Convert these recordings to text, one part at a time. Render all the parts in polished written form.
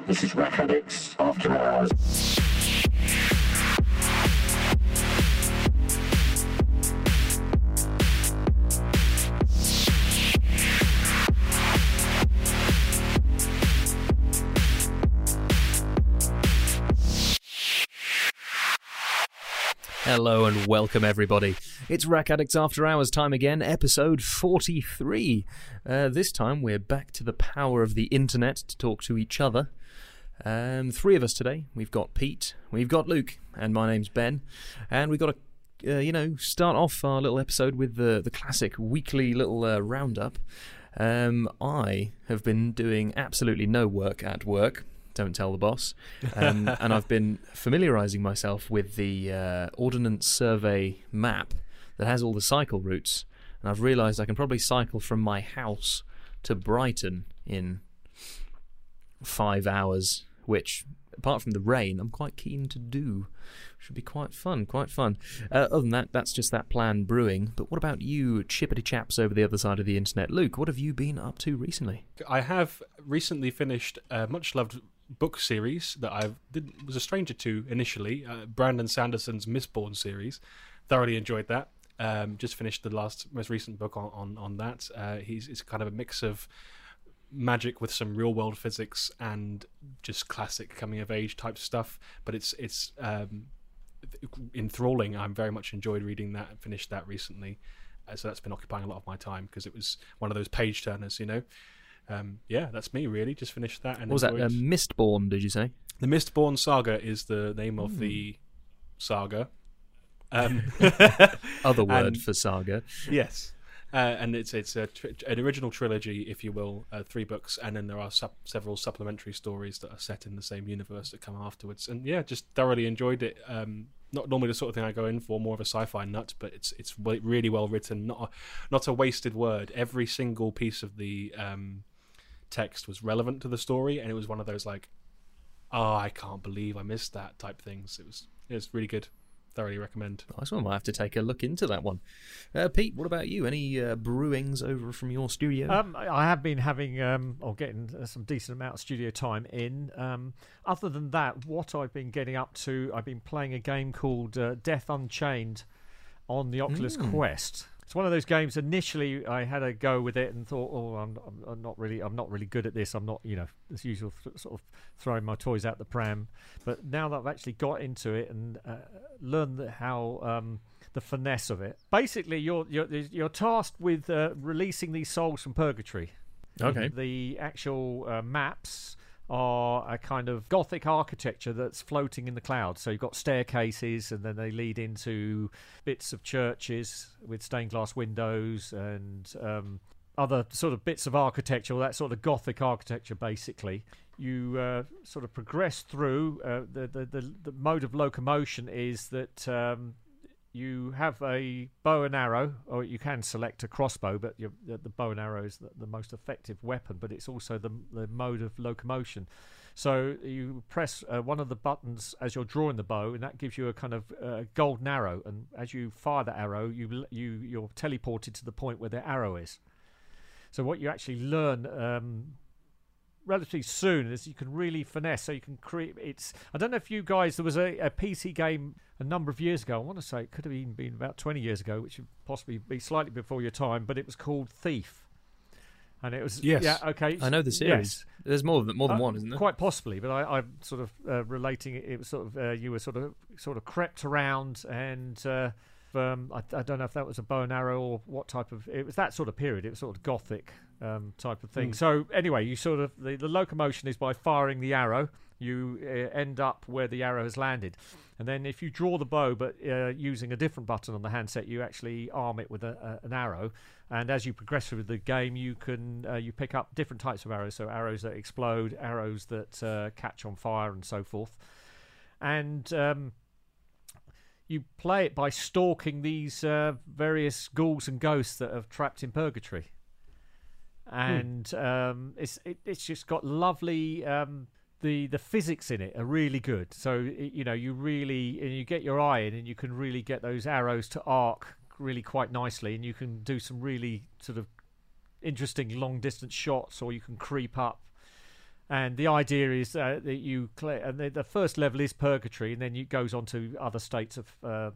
This is Rack Addicts After Hours. Hello and welcome everybody. It's Rack Addicts After Hours time again, episode 43. This time we're back to the power of the internet to talk to each other. Three of us today. We've got Pete, we've got Luke, and my name's Ben. And we've got to, start off our little episode with the classic weekly little roundup. I have been doing absolutely no work at work. Don't tell the boss. And I've been familiarising myself with the Ordnance Survey map that has all the cycle routes. And I've realised I can probably cycle from my house to Brighton in 5 hours, which, apart from the rain, I'm quite keen to do. Should be quite fun. Other than that, that's just that plan brewing. But what about you, chippity chaps over the other side of the internet? Luke, what have you been up to recently? I have recently finished a much-loved book series that I was a stranger to initially, Brandon Sanderson's Mistborn series. Thoroughly enjoyed that. Just finished the most recent book on that. It's kind of a mix of magic with some real world physics and just classic coming of age type stuff. But it's enthralling. I'm very much enjoyed reading that and finished that recently. So that's been occupying a lot of my time because it was one of those page turners, you know. That's me really. Just finished that. And what was that? Mistborn, did you say? The Mistborn Saga is the name of the saga. Other word for saga. Yes, and it's an original trilogy, if you will, 3 books, and then there are several supplementary stories that are set in the same universe that come afterwards. And yeah, just thoroughly enjoyed it. Not normally the sort of thing I go in for, more of a sci-fi nut, but it's really well written. Not a wasted word. Every single piece of the text was relevant to the story, and it was one of those like, oh, I can't believe I missed that type things. It was really good. Thoroughly recommend. Nice one. I'll have to take a look into that one. Pete, what about you? Any brewings over from your studio? I have been having getting some decent amount of studio time in. Other than that, what I've been getting up to, I've been playing a game called Death Unchained on the Oculus Quest. It's one of those games. Initially, I had a go with it and thought, "Oh, I'm not really good at this. I'm not, as usual, sort of throwing my toys out the pram." But now that I've actually got into it and learned how the finesse of it, basically, you're tasked with releasing these souls from purgatory. Okay. The actual maps are a kind of Gothic architecture that's floating in the clouds. So you've got staircases, and then they lead into bits of churches with stained glass windows and other sort of bits of architecture, that sort of Gothic architecture, basically. You sort of progress through. The mode of locomotion is that you have a bow and arrow, or you can select a crossbow, but the bow and arrow is the most effective weapon, but it's also the mode of locomotion. So you press one of the buttons as you're drawing the bow, and that gives you a kind of golden arrow, and as you fire the arrow, you're teleported to the point where the arrow is. So what you actually learn relatively soon is you can really finesse. So you can create. I don't know if you guys. There was a PC game a number of years ago. I want to say it could have even been about 20 years ago, which would possibly be slightly before your time. But it was called Thief, and it was okay. I know the series. Yes. There's more than one, isn't there? Quite possibly, but I'm sort of relating it. It was sort of you were sort of crept around and. I don't know if that was a bow and arrow or what type of. It was that sort of period. It was sort of Gothic type of thing. So anyway, you sort of the locomotion is by firing the arrow. You end up where the arrow has landed, and then if you draw the bow, but using a different button on the handset, you actually arm it with an arrow. And as you progress through the game, you can you pick up different types of arrows. So arrows that explode, arrows that catch on fire, and so forth. And you play it by stalking these various ghouls and ghosts that are trapped in purgatory, and it's just got lovely. The physics in it are really good. So you get your eye in, and you can really get those arrows to arc really quite nicely, and you can do some really sort of interesting long distance shots, or you can creep up And the idea is that you clear, and the first level is purgatory, and then it goes on to other states of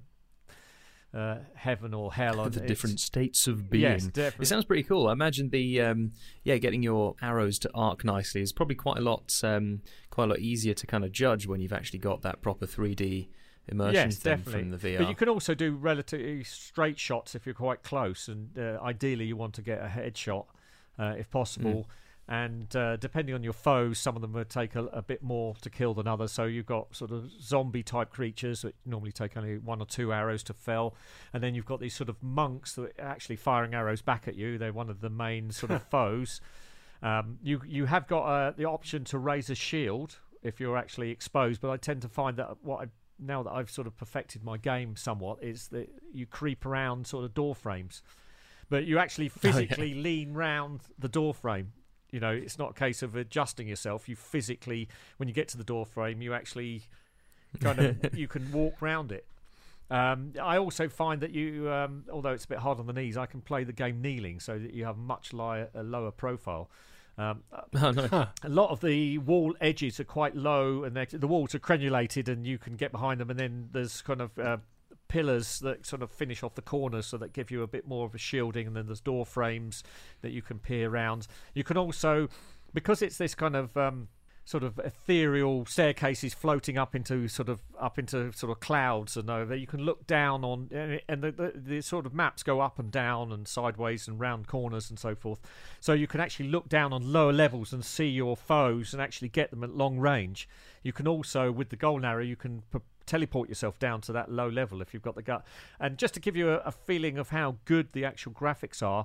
heaven or hell. The different states of being. Yes, definitely. It sounds pretty cool. I imagine the getting your arrows to arc nicely is probably quite a lot easier to kind of judge when you've actually got that proper 3D immersion thing from the VR. But you can also do relatively straight shots if you're quite close, and ideally you want to get a headshot if possible. And depending on your foes, some of them would take a bit more to kill than others. So you've got sort of zombie-type creatures that normally take only 1 or 2 arrows to fell. And then you've got these sort of monks that are actually firing arrows back at you. They're one of the main sort of foes. You have got the option to raise a shield if you're actually exposed. But I tend to find that now that I've sort of perfected my game somewhat, is that you creep around sort of door frames. But you actually physically lean round the door frame. You know, it's not a case of adjusting yourself. You physically, when you get to the door frame, you actually kind of you can walk round it. I also find that you, although it's a bit hard on the knees, I can play the game kneeling so that you have much a lower profile. A lot of the wall edges are quite low, and the walls are crenulated, and you can get behind them. And then there's kind of pillars that sort of finish off the corners, so that give you a bit more of a shielding, and then there's door frames that you can peer around. You can also, because it's this kind of sort of ethereal staircases floating up into sort of clouds and over, you can look down on, and the sort of maps go up and down and sideways and round corners and so forth, so you can actually look down on lower levels and see your foes and actually get them at long range. You can also, with the golden arrow, you can teleport yourself down to that low level if you've got the gut. And just to give you a feeling of how good the actual graphics are,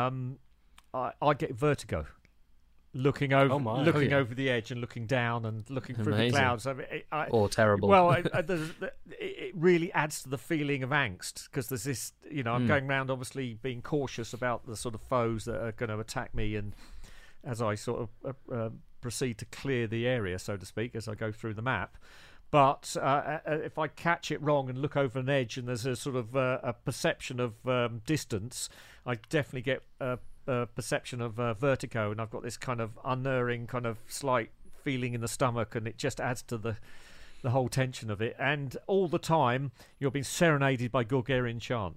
I get vertigo looking over over the edge and looking down and looking through the clouds. I mean, or terrible. Well, it really adds to the feeling of angst, because there's this, I'm going around obviously being cautious about the sort of foes that are going to attack me, and as I sort of proceed to clear the area, so to speak, as I go through the map. But if I catch it wrong and look over an edge and there's a sort of a perception of distance, I definitely get a perception of vertigo, and I've got this kind of unerring kind of slight feeling in the stomach, and it just adds to the whole tension of it. And all the time, you're being serenaded by Gorgarian chant.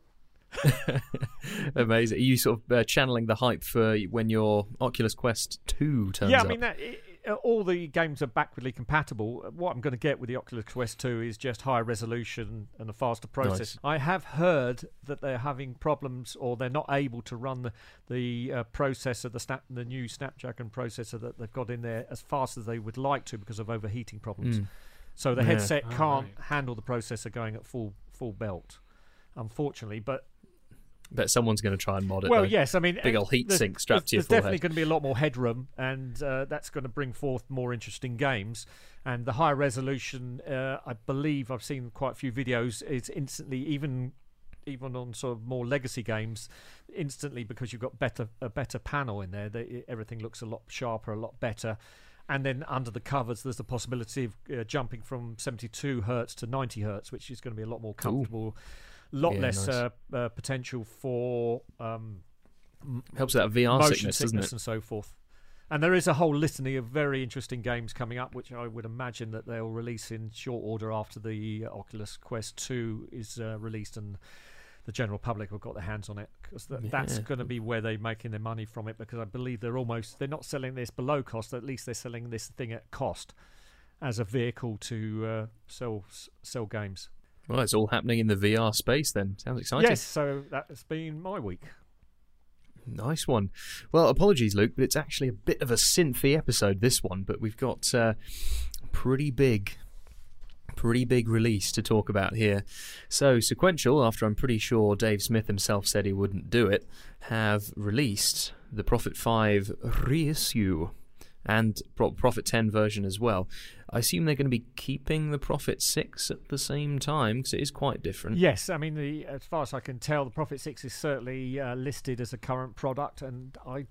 Amazing. Are you sort of channeling the hype for when your Oculus Quest 2 turns up? Yeah, I mean, all the games are backwardly compatible. What I'm going to get with the Oculus Quest 2 is just higher resolution and a faster process. Nice. I have heard that they're having problems, or they're not able to run the processor, the new Snapdragon processor that they've got in there as fast as they would like to, because of overheating problems. So the headset can't handle the processor going at full belt, unfortunately. But someone's going to try and mod it. Well, though. Yes, I mean, big old heat sink strapped to your forehead. There's definitely going to be a lot more headroom, and that's going to bring forth more interesting games. And the higher resolution, I believe I've seen quite a few videos. It's instantly, even on sort of more legacy games, instantly, because you've got a better panel in there. Everything looks a lot sharper, a lot better. And then under the covers, there's the possibility of jumping from 72 hertz to 90 hertz, which is going to be a lot more comfortable. Lot less potential for helps that VR motion sickness, and so forth. And there is a whole litany of very interesting games coming up, which I would imagine that they'll release in short order after the Oculus Quest 2 is released and the general public have got their hands on it, because that's going to be where they're making their money from it, because I believe they're not selling this below cost. At least they're selling this thing at cost as a vehicle to sell games. Well, it's all happening in the VR space then. Sounds exciting. Yes, so that's been my week. Nice one. Well, apologies, Luke, but it's actually a bit of a synthy episode, this one, but we've got pretty big release to talk about here. So, Sequential, after I'm pretty sure Dave Smith himself said he wouldn't do it, have released the Prophet 5 reissue and Prophet 10 version as well. I assume they're going to be keeping the Prophet 6 at the same time, because it is quite different. Yes, I mean, as far as I can tell, the Prophet 6 is certainly listed as a current product, and I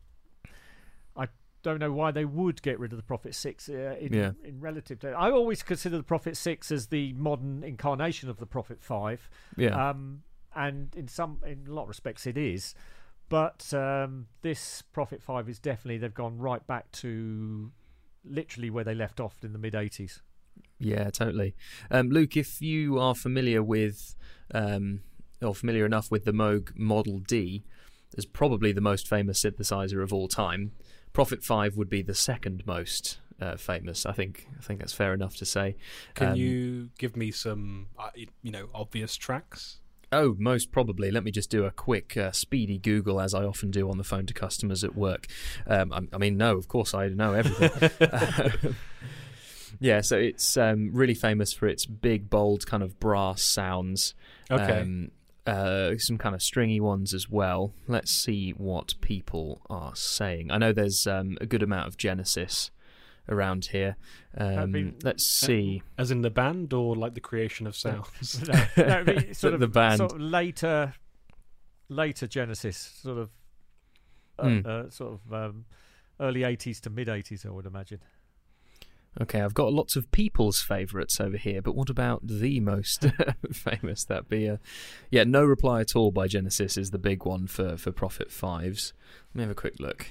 don't know why they would get rid of the Prophet 6 in relative to... I always consider the Prophet 6 as the modern incarnation of the Prophet 5. Yeah. And in a lot of respects it is. But this Prophet 5 is definitely, they've gone right back to literally where they left off in the mid 80s. Yeah, totally. Luke, if you are familiar with, or familiar enough with the Moog Model D, as probably the most famous synthesizer of all time, Prophet 5 would be the second most famous. I think that's fair enough to say. Can you give me some, obvious tracks? Oh, most probably. Let me just do a quick, speedy Google, as I often do on the phone to customers at work. No, of course I know everything. Yeah, so it's really famous for its big, bold kind of brass sounds. Okay. Some kind of stringy ones as well. Let's see what people are saying. I know there's a good amount of Genesis around here. Let's see. As in the band, or like the creation of sounds? No, sort of the band. Sort of later Genesis, sort of early 80s to mid 80s, I would imagine. Okay, I've got lots of people's favourites over here, but what about the most famous? That'd be No Reply at All by Genesis is the big one for Prophet 5s. Let me have a quick look.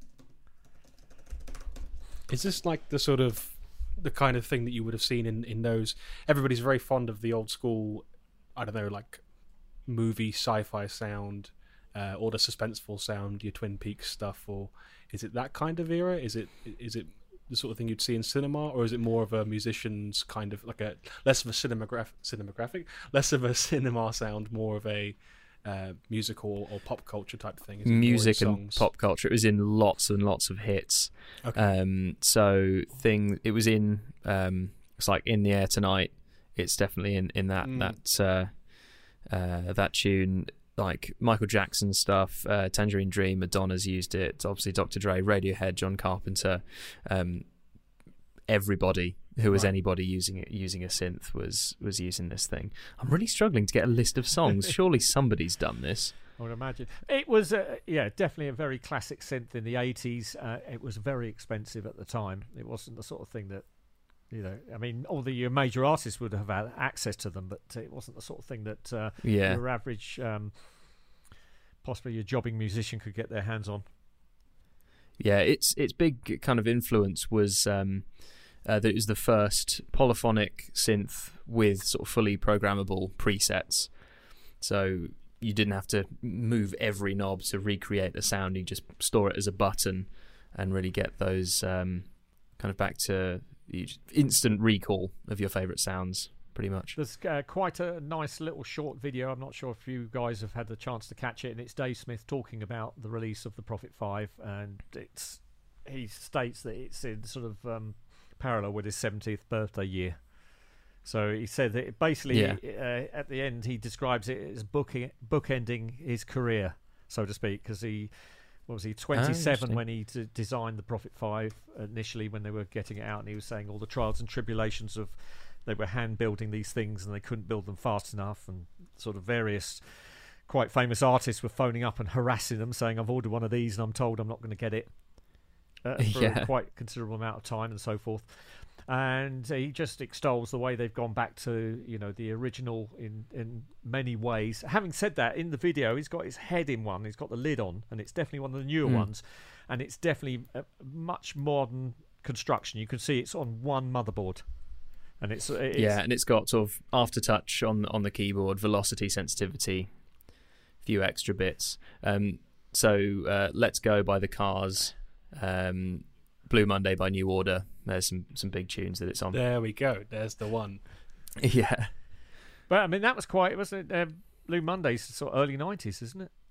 Is this like the kind of thing that you would have seen in those? Everybody's very fond of the old school, I don't know, like movie sci-fi sound, or the suspenseful sound, your Twin Peaks stuff, or is it that kind of era? Is it the sort of thing you'd see in cinema, or is it more of a musician's kind of like less of a less of a cinema sound, more of a musical or pop culture type thing? Music and pop culture. It was in lots and lots of hits. Okay. It was in it's like In the Air Tonight. It's definitely in that that tune. Like Michael Jackson stuff, Tangerine Dream, Madonna's used it. Obviously, Dr. Dre, Radiohead, John Carpenter, everybody who was anybody using a synth was using this thing. I'm really struggling to get a list of songs. Surely somebody's done this. I would imagine it was definitely a very classic synth in the 80s. It was very expensive at the time. It wasn't the sort of thing that, all the major artists would have had access to them, but it wasn't the sort of thing that your average, possibly your jobbing musician could get their hands on. Yeah, its big kind of influence was that it was the first polyphonic synth with sort of fully programmable presets. So you didn't have to move every knob to recreate the sound. You just store it as a button and really get those kind of back to instant recall of your favourite sounds, pretty much. There's quite a nice little short video. I'm not sure if you guys have had the chance to catch it, and it's Dave Smith talking about the release of the Prophet 5, and he states that it's in sort of parallel with his 70th birthday year. So he said that basically at the end he describes it as bookending his career, so to speak, because he... What was he, 27 when he designed the Prophet 5 initially, when they were getting it out, and he was saying all the trials and tribulations of they were hand building these things and they couldn't build them fast enough, and sort of various quite famous artists were phoning up and harassing them saying, I've ordered one of these and I'm told I'm not going to get it for a quite considerable amount of time, and so forth. And he just extols the way they've gone back to, the original in many ways. Having said that, in the video, he's got his head in one. He's got the lid on, and it's definitely one of the newer ones. And it's definitely a much modern construction. You can see it's on one motherboard. And it's and it's got sort of aftertouch on the keyboard, velocity sensitivity, a few extra bits. So Let's Go by The Cars, Blue Monday by New Order. There's some big tunes that it's on. There we go. There's the one. Yeah. But that was quite... Wasn't it Blue Monday's sort of early 90s, isn't it?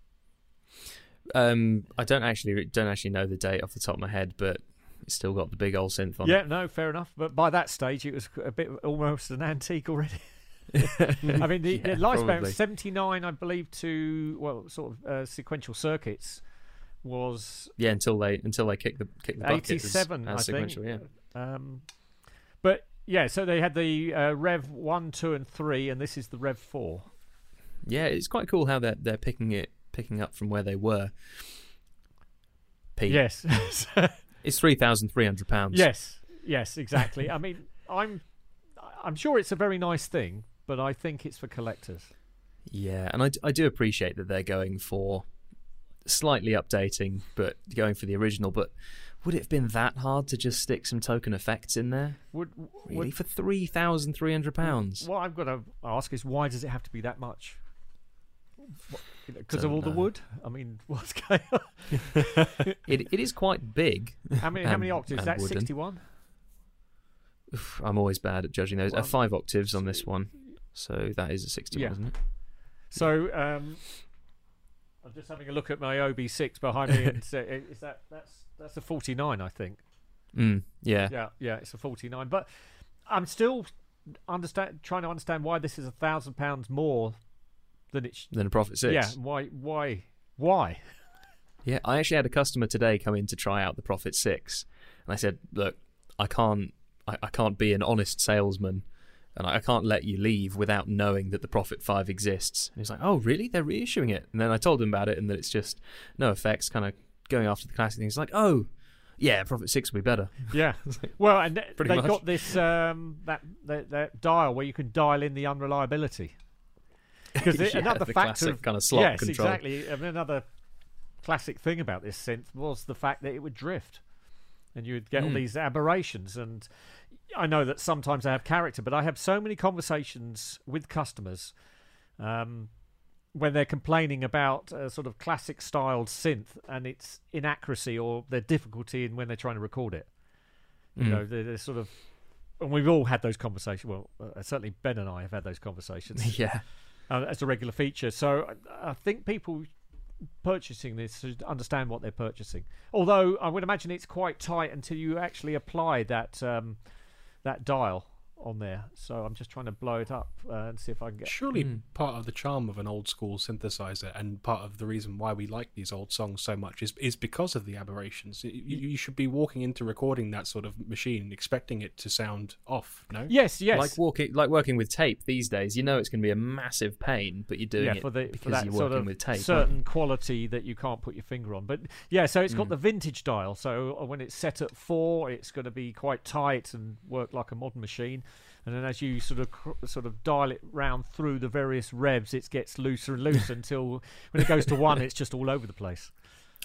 I don't actually know the date off the top of my head, but it's still got the big old synth on it. Yeah, no, fair enough. But by that stage, it was a bit almost an antique already. I mean, the lifespan was 79, I believe, to sequential circuits. Was until they kick the bucket 87 as sequential, I think. But yeah, so they had the Rev 1, 2 and 3, and this is the Rev 4. Yeah, it's quite cool how they're picking up from where they were. Pete. Yes. It's £3,300. Yes, exactly. I mean, I'm sure it's a very nice thing, but I think it's for collectors. Yeah, and I do appreciate that they're going for slightly updating, but going for the original. But would it have been that hard to just stick some token effects in there? Really, for £3,300? What I'm going to ask is, why does it have to be that much? Because of Don't all the know. wood? I mean, what's going on? It is quite big. How many octaves? and That's wooden. 61? I'm always bad at judging those. Well, 5 octaves on this one, so that is a 61, Yeah. isn't it? So, I'm just having a look at my OB6 behind me, and is that's a 49, I think. Yeah. Yeah, it's a 49. But I'm still trying to understand why this is £1,000 more than it. Then a Prophet 6. Yeah, why? Yeah, I actually had a customer today come in to try out the Prophet 6, and I said, look, I can't be an honest salesman, and I can't let you leave without knowing that the Prophet 5 exists. And he's like, oh, really? They're reissuing it? And then I told him about it, and that it's just no effects, kind of going after the classic things. Like, oh, yeah, Prophet 6 will be better. Yeah. Well, and Pretty they've much. got this that dial where you can dial in the unreliability. Because Yeah, another the fact classic of kind of slot yes, control. exactly. I mean, another classic thing about this synth was the fact that it would drift, and you would get all these aberrations. And I know that sometimes they have character, but I have so many conversations with customers when they're complaining about a sort of classic styled synth and its inaccuracy or their difficulty in when they're trying to record it. You know, they're sort of, and we've all had those conversations. Well, certainly Ben and I have had those conversations. Yeah. As a regular feature. So I think people purchasing this should understand what they're purchasing. Although I would imagine it's quite tight until you actually apply that dial on there. So I'm just trying to blow it up and see if I can get. Surely part of the charm of an old school synthesizer, and part of the reason why we like these old songs so much, is because of the aberrations. You should be walking into recording that sort of machine expecting it to sound off. No. Yes. Like working with tape these days, you know it's going to be a massive pain, but you're doing for because that you're sort working of with tape. certain quality that you can't put your finger on. But yeah, so it's got the vintage dial. So when it's set at 4, it's going to be quite tight and work like a modern machine. And then as you sort of dial it round through the various revs, it gets looser and looser until when it goes to 1, it's just all over the place.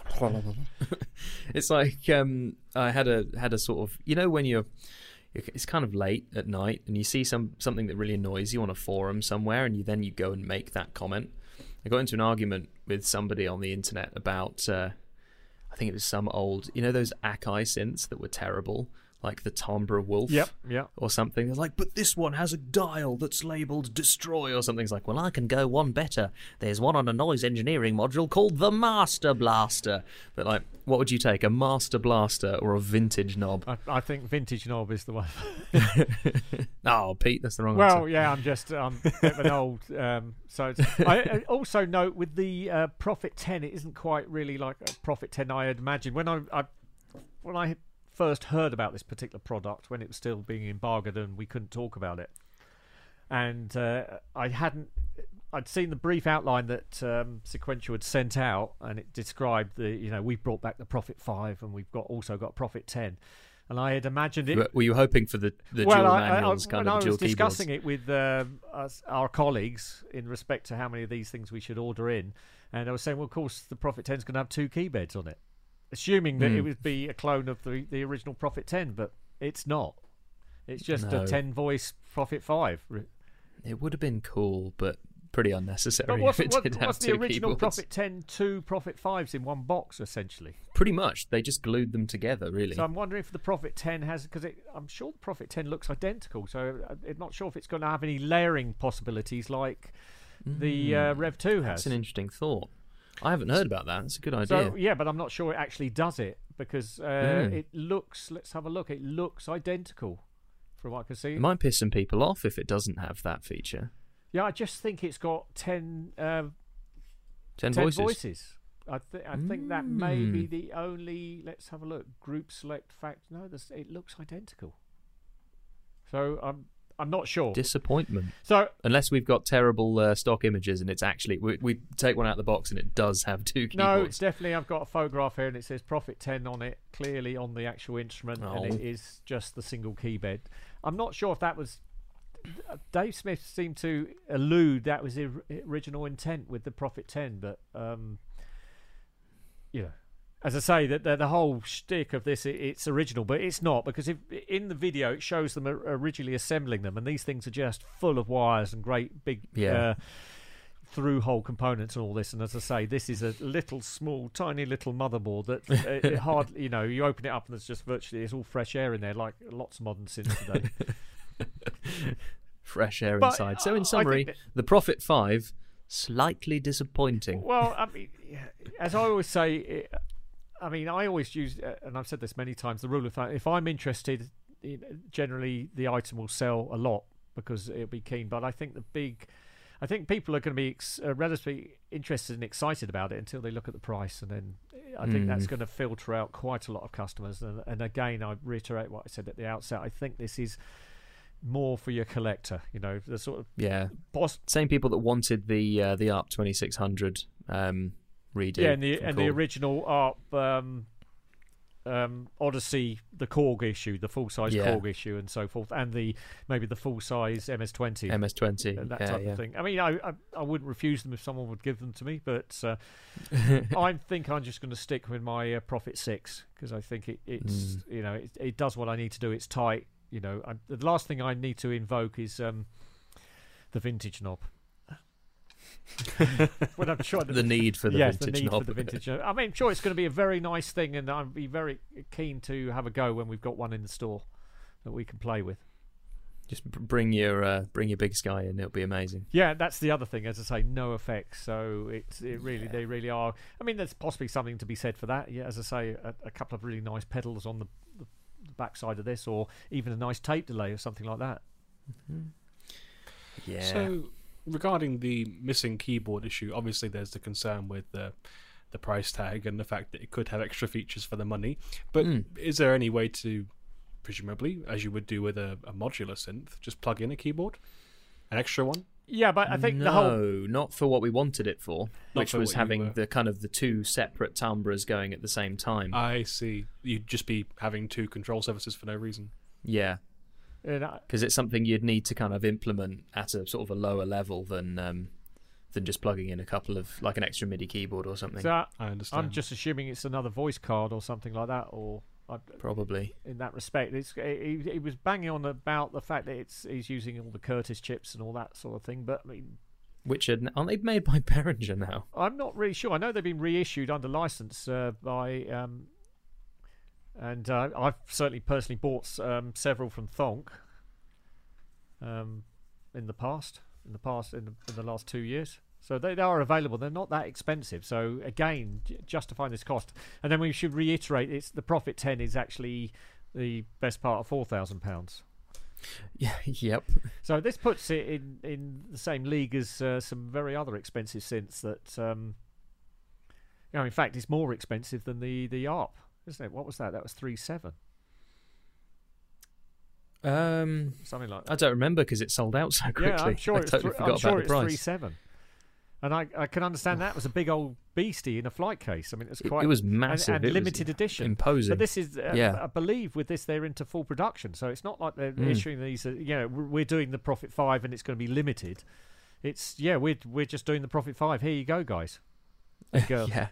It's like I had a sort of, you know, when it's kind of late at night and you see something that really annoys you on a forum somewhere, and you go and make that comment. I got into an argument with somebody on the internet about I think it was some old, you know, those Akai synths that were terrible, like the Tombra Wolf or something. They're like, but this one has a dial that's labelled destroy or something. It's like, well, I can go one better. There's one on a noise engineering module called the Master Blaster. But like, what would you take, a Master Blaster or a Vintage Knob? I think vintage knob is the one. Oh, Pete, that's the wrong Well, answer. yeah, I'm a bit of an old. So I also note with the Prophet 10, it isn't quite really like a Prophet 10 I had imagined. When I first heard about this particular product, when it was still being embargoed and we couldn't talk about it, and I'd seen the brief outline that Sequential had sent out, and it described we've brought back the Prophet 5 and we've also got Prophet 10, and I had imagined it. Were you hoping for the dual manuals when kind I of dual was discussing keyboards? it with our colleagues in respect to how many of these things we should order in, and I was saying, well, of course, the Prophet 10 is going to have 2 key beds on it, assuming that it would be a clone of the original Prophet 10, but it's not. It's just a 10-voice Prophet 5. It would have been cool, but pretty unnecessary. But what's if it did have the 2 original keyboards. Prophet 10 2 Prophet 5s in one box, essentially? Pretty much, they just glued them together, really. So I'm wondering if the Prophet 10 has, because I'm sure the Prophet 10 looks identical, so I'm not sure if it's going to have any layering possibilities like the Rev 2 has. That's an interesting thought. I haven't heard about that. That's a good idea. So yeah, but I'm not sure it actually does it, because it looks. Let's have a look. It looks identical, from what I can see. It might piss some people off if it doesn't have that feature. Yeah, I just think it's got 10 voices. I think that may be the only. Let's have a look. Group select fact. No, it looks identical. So I'm not sure. Disappointment. So unless we've got terrible stock images and it's actually we take one out of the box and it does have 2 keyboards. no, it's definitely. I've got a photograph here and it says Prophet 10 on it, clearly on the actual instrument, and it is just the single key bed. I'm not sure if that was. Dave Smith seemed to allude that was the original intent with the Prophet 10, but as I say, that the whole shtick of this, it's original, but it's not, because if in the video it shows them originally assembling them, and these things are just full of wires and great big through-hole components and all this. And as I say, this is a little small, tiny little motherboard that it hardly, you open it up and there's just virtually, it's all fresh air in there, like lots of modern synths today. Fresh air inside. So in summary, the Prophet 5, slightly disappointing. Well, I mean, as I always say, I always use, and I've said this many times, the rule of thumb: if I'm interested, generally the item will sell a lot because it'll be keen. But I think people are going to be relatively interested and excited about it until they look at the price, and then I think that's going to filter out quite a lot of customers. And again, I reiterate what I said at the outset. I think this is more for your collector, the sort of same people that wanted the ARP 2600 redo. Yeah, and the original ARP Odyssey, the Korg issue, the full size Korg issue, and so forth, and maybe the full size MS-20, and that type of thing. I mean, I wouldn't refuse them if someone would give them to me, but I think I'm just going to stick with my Prophet 6 because I think it's it does what I need to do. It's tight. The last thing I need to invoke is the vintage knob. When I'm trying to, the need for the vintage knob. For the vintage knob. I mean, I'm sure it's going to be a very nice thing, and I'd be very keen to have a go when we've got one in the store that we can play with. Just bring your big Sky in; it'll be amazing. Yeah, that's the other thing. As I say, no effects, so they really are. I mean, there's possibly something to be said for that. Yeah, as I say, a couple of really nice pedals on the backside of this, or even a nice tape delay or something like that. Mm-hmm. Yeah. So regarding the missing keyboard issue, obviously there's the concern with the price tag and the fact that it could have extra features for the money. But is there any way to, presumably, as you would do with a modular synth, just plug in a keyboard, an extra one? Yeah, but I think not for what we wanted it for, which was having the kind of the two separate timbres going at the same time. I see. You'd just be having two control surfaces for no reason. Yeah, because it's something you'd need to kind of implement at a sort of a lower level than just plugging in a couple of, like, an extra MIDI keyboard or something. So I understand. I'm just assuming it's another voice card or something like that, or probably in that respect. He was banging on about the fact that he's using all the Curtis chips and all that sort of thing, but I mean, which aren't they made by Behringer now? I'm not really sure. I know they've been reissued under license by and I've certainly personally bought several from Thonk in the last 2 years. So they are available. They're not that expensive. So again, justifying this cost. And then we should reiterate: the Prophet 10 is actually the best part of £4,000. Yeah. Yep. So this puts it in the same league as some very other expensive synths that, in fact, it's more expensive than the ARP, isn't it? What was that? That was 3.7. Something like that. I don't remember because it sold out so quickly. Yeah, I'm sure it's totally forgot about the price. 3.7. And I can understand that was a big old beastie in a flight case. I mean, it was massive and limited edition, imposing. But this is, I believe, with this they're into full production, so it's not like they're issuing these. We're doing the Prophet 5 and it's going to be limited. It's we're just doing the Prophet 5. Here you go, guys and girls. Yeah.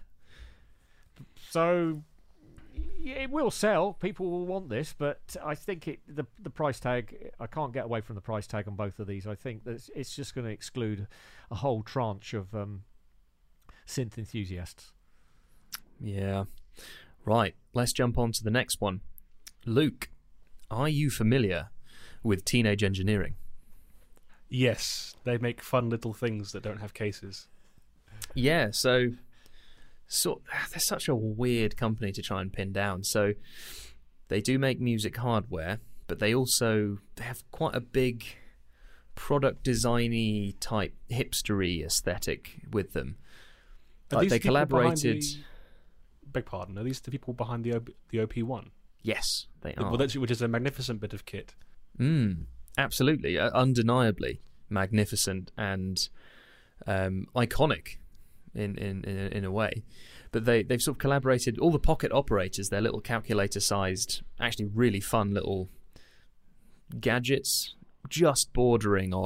So it will sell. People will want this, but I think the price tag. I can't get away from the price tag on both of these. I think that it's just going to exclude a whole tranche of synth enthusiasts. Yeah. Right. Let's jump on to the next one. Luke, are you familiar with Teenage Engineering? Yes, they make fun little things that don't have cases. Yeah. So they're such a weird company to try and pin down. So they do make music hardware, but they have quite a big product designy type hipstery aesthetic with them. Like they collaborated. Beg pardon. Are these the people behind the OP1? Yes, they are. Well, which is a magnificent bit of kit. Absolutely, undeniably magnificent and iconic in a way. But they've sort of collaborated. All the pocket operators, they're little calculator-sized, actually really fun little gadgets, just bordering on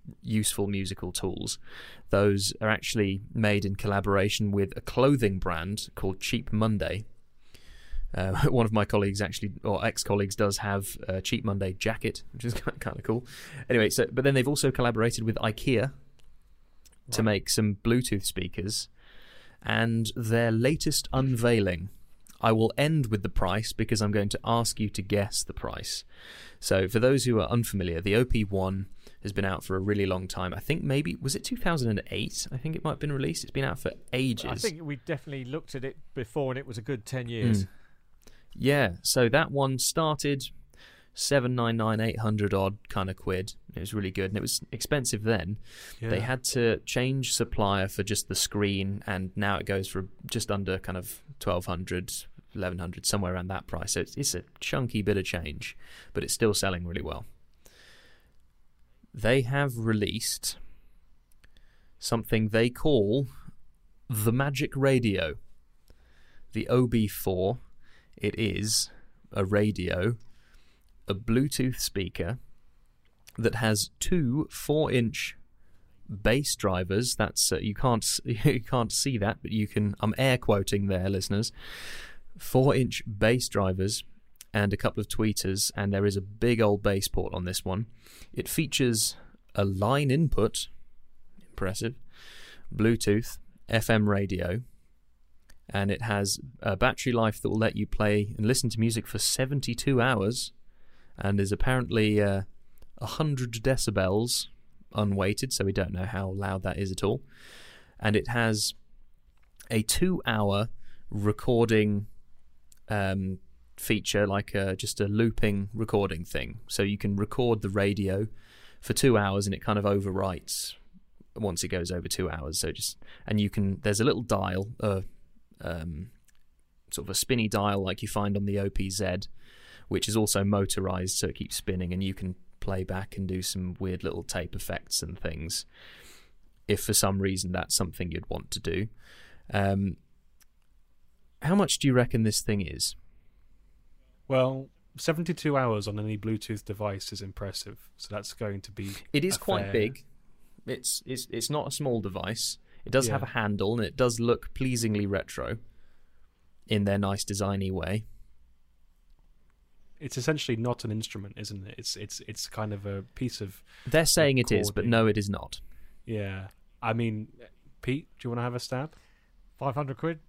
useful musical tools. Those are actually made in collaboration with a clothing brand called Cheap Monday. One of my colleagues or ex-colleagues does have a Cheap Monday jacket, which is kind of cool. Anyway, but then they've also collaborated with IKEA to make some Bluetooth speakers, and their latest unveiling. I will end with the price because I'm going to ask you to guess the price. So for those who are unfamiliar, the OP1 has been out for a really long time. I think was it 2008? I think it might have been released. It's been out for ages. I think we definitely looked at it before and it was a good 10 years. Yeah, so that one started 799, 800 odd kind of quid. It was really good, and it was expensive then. Yeah. They had to change supplier for just the screen, and now it goes for just under kind of 1,200, 1,100, somewhere around that price. So it's a chunky bit of change, but it's still selling really well. They have released something they call the Magic Radio. The OB4. It is a radio, a Bluetooth speaker that has two 4-inch bass drivers. That's you can't see that, but you can. I'm air quoting there, listeners. 4-inch bass drivers and a couple of tweeters, and there is a big old bass port on this one. It features a line input, impressive, Bluetooth, FM radio, and it has a battery life that will let you play and listen to music for 72 hours, and is apparently 100 decibels unweighted, so we don't know how loud that is at all. And it has a 2-hour recording feature, like just a looping recording thing. So you can record the radio for 2 hours, and it kind of overwrites once it goes over 2 hours. So there's a little dial, sort of a spinny dial like you find on the OPZ, which is also motorized, so it keeps spinning, and you can play back and do some weird little tape effects and things if for some reason that's something you'd want to do. How much do you reckon this thing is? Well, 72 hours on any Bluetooth device is impressive, so that's going to be... It is quite big. It's not a small device. It does have a handle, and it does look pleasingly retro in their nice designy way. It's essentially not an instrument, isn't it? It's kind of a piece of... They're saying it is, but no, it is not. Yeah. I mean, Pete, do you want to have a stab? 500 quid?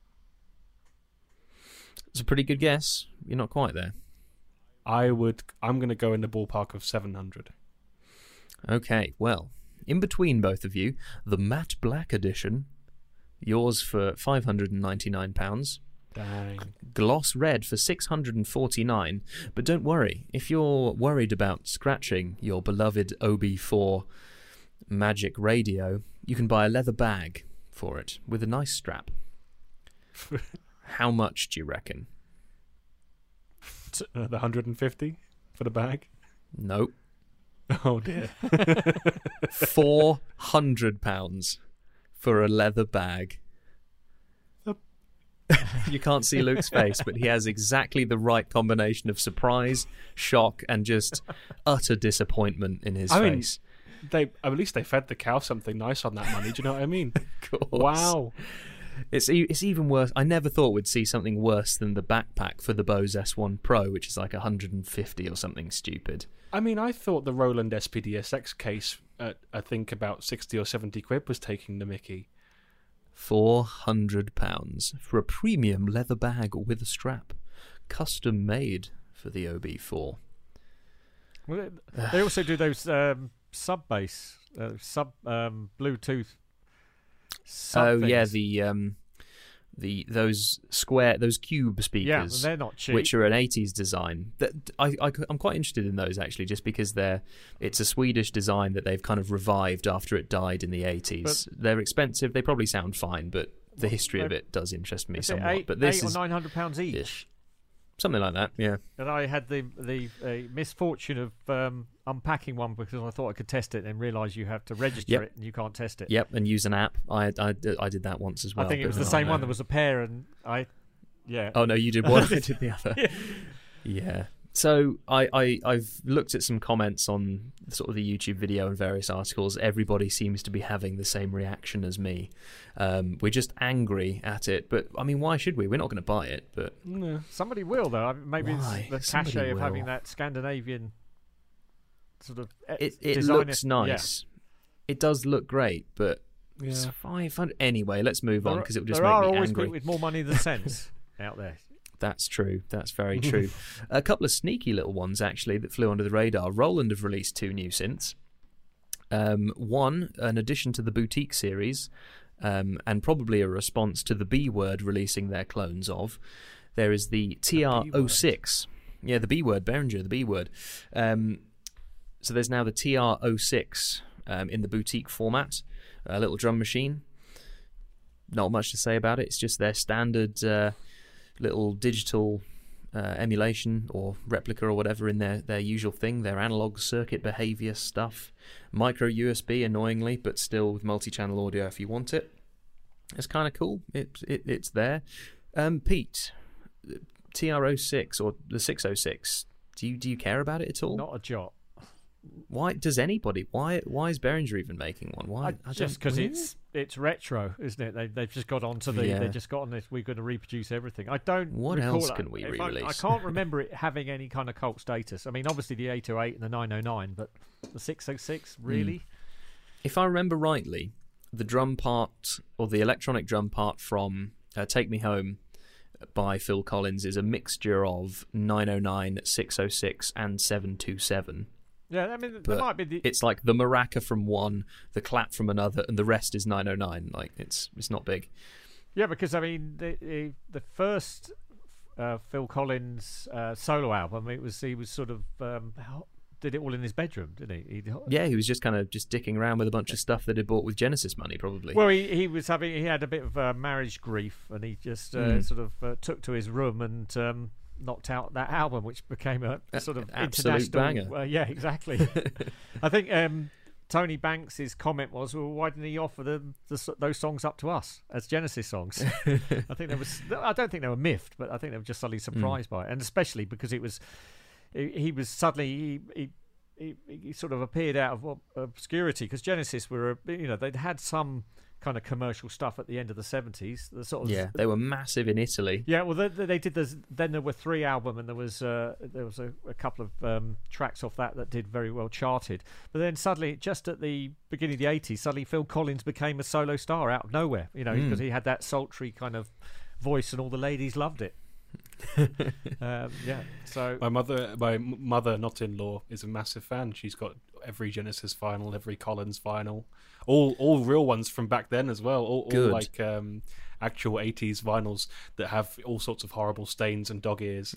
It's a pretty good guess. You're not quite there. I'm going to go in the ballpark of 700. Okay, well, in between both of you, the matte black edition, yours for £599. Dang. Gloss red for $649. But don't worry, if you're worried about scratching your beloved OB4 Magic Radio, you can buy a leather bag for it with a nice strap. How much do you reckon? The 150 for the bag? Nope. Oh dear. £400 for a leather bag. You can't see Luke's face, but he has exactly the right combination of surprise, shock, and just utter disappointment in his face. At least they fed the cow something nice on that money. Do you know what I mean? Of course. Wow. It's even worse. I never thought we'd see something worse than the backpack for the Bose S1 Pro, which is like 150 or something stupid. I mean, I thought the Roland SPD-SX case at, I think, about 60 or 70 quid was taking the mickey. £400 for a premium leather bag with a strap, custom made for the OB4. Well, they also do those sub bass, Bluetooth. Oh yeah, those cube speakers. Yeah, they're not cheap. Which are an 80s design. I'm quite interested in those actually, just because it's a Swedish design that they've kind of revived after it died in the 80s. But they're expensive. They probably sound fine, but the history of it does interest me somewhat. But this is £800 or £900 each. Ish. Something like that, yeah. And I had the misfortune of unpacking one because I thought I could test it and realised you have to register it and you can't test it. Yep, and use an app. I did that once as well. I think it was the same one. There was a pair and I... Yeah. Oh, no, you did one, I did the other. Yeah. So I've looked at some comments on sort of the YouTube video and various articles. Everybody seems to be having the same reaction as me. We're just angry at it, but I mean, why should we? We're not going to buy it, but Somebody will, though. I mean, maybe Why? it's the Somebody cachet of will. having that Scandinavian sort of it designer- looks nice. It does look great, but it's 500 anyway. Let's move on because it will just there make are me always angry. people with more money than sense out there. That's true. That's very true. A couple of sneaky little ones, actually, that flew under the radar. Roland have released 2 new synths. One, an addition to the Boutique series, and probably a response to the B Word releasing their clones of. There is the TR-06. Yeah, the B Word, Behringer, the B Word. So there's now the TR-06 in the Boutique format, a little drum machine. Not much to say about it. It's just their standard little digital emulation or replica or whatever in their usual thing, their analog circuit behavior stuff. Micro USB, annoyingly, but still with multi-channel audio if you want it. It's kind of cool. It's there. Pete, TR-06 or the 606, do you care about it at all? Not a jot. Why does anybody? Why is Behringer even making one? Why? Just because it's retro, isn't it? They've just got onto the. Yeah. They've just got on this. We're going to reproduce everything. I don't. What recall else that. can we I re-release? can't remember it having any kind of cult status. I mean, obviously the 808 and the 909, but the 606 really. If I remember rightly, the drum part or the electronic drum part from "Take Me Home" by Phil Collins is a mixture of 909, 606, and 727. Yeah, I mean, there But might be. it's like the maraca from one, the clap from another, and the rest is 909. Like it's not big. Yeah, because I mean, the first Phil Collins solo album, he was sort of did it all in his bedroom, didn't he? Yeah, he was just kind of dicking around with a bunch of stuff that he'd bought with Genesis money, probably. Well, he had a bit of marriage grief, and he just sort of took to his room and knocked out that album, which became a sort of absolute international banger. yeah, exactly. I think Tony Banks's comment was, "Well, why didn't he offer those songs up to us as Genesis songs?" I don't think they were miffed, but I think they were just suddenly surprised by it, and especially because he was suddenly he sort of appeared out of obscurity, because Genesis were they'd had some kind of commercial stuff at the end of the 70s. The sort of They were massive in Italy. Yeah, well, they did this. Then there were 3 albums, and there was a couple of tracks off that did very well charted. But then suddenly, just at the beginning of the 80s, suddenly Phil Collins became a solo star out of nowhere. Because he had that sultry kind of voice, and all the ladies loved it. So my mother, not-in-law, is a massive fan. She's got every Genesis vinyl, every Collins vinyl, all real ones from back then as well. All like actual 80s vinyls that have all sorts of horrible stains and dog ears.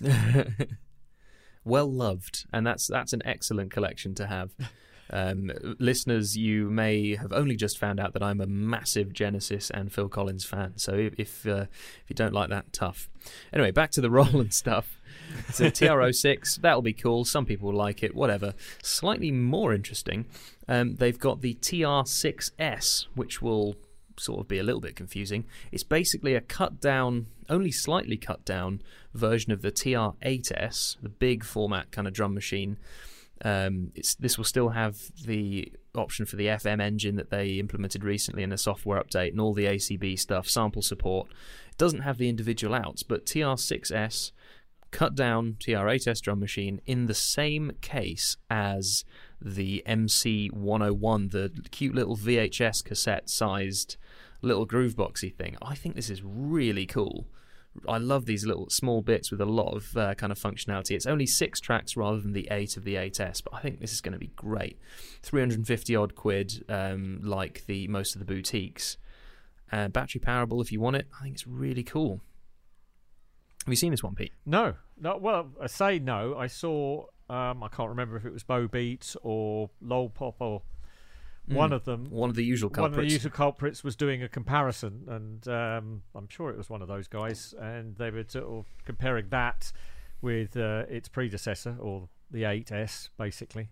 Well loved, and that's an excellent collection to have. Listeners, you may have only just found out that I'm a massive Genesis and Phil Collins fan, so if you don't like that, tough. Anyway, back to the Roland stuff. So TR-06, that'll be cool. Some people will like it, whatever. Slightly more interesting, they've got the TR-6S, which will sort of be a little bit confusing. It's basically a cut down, only slightly cut down version of the TR-8S, the big format kind of drum machine. This will still have the option for the FM engine that they implemented recently in a software update, and all the ACB stuff, sample support. It doesn't have the individual outs, but TR-6S cut down TR-8S drum machine in the same case as the MC101, the cute little VHS cassette sized little grooveboxy thing. I think this is really cool. I love these little small bits with a lot of kind of functionality. It's only 6 tracks rather than the 8 of the 8S, but I think this is going to be great. 350 odd quid, like most of the boutiques. Battery powerable if you want it. I think it's really cool. Have you seen this one, Pete? No. Well, I say no. I saw. I can't remember if it was Bo Beat or Lol Pop or one of them. One of the usual culprits. One of the usual culprits was doing a comparison, and I'm sure it was one of those guys, and they were sort of comparing that with its predecessor, or the 8S, basically,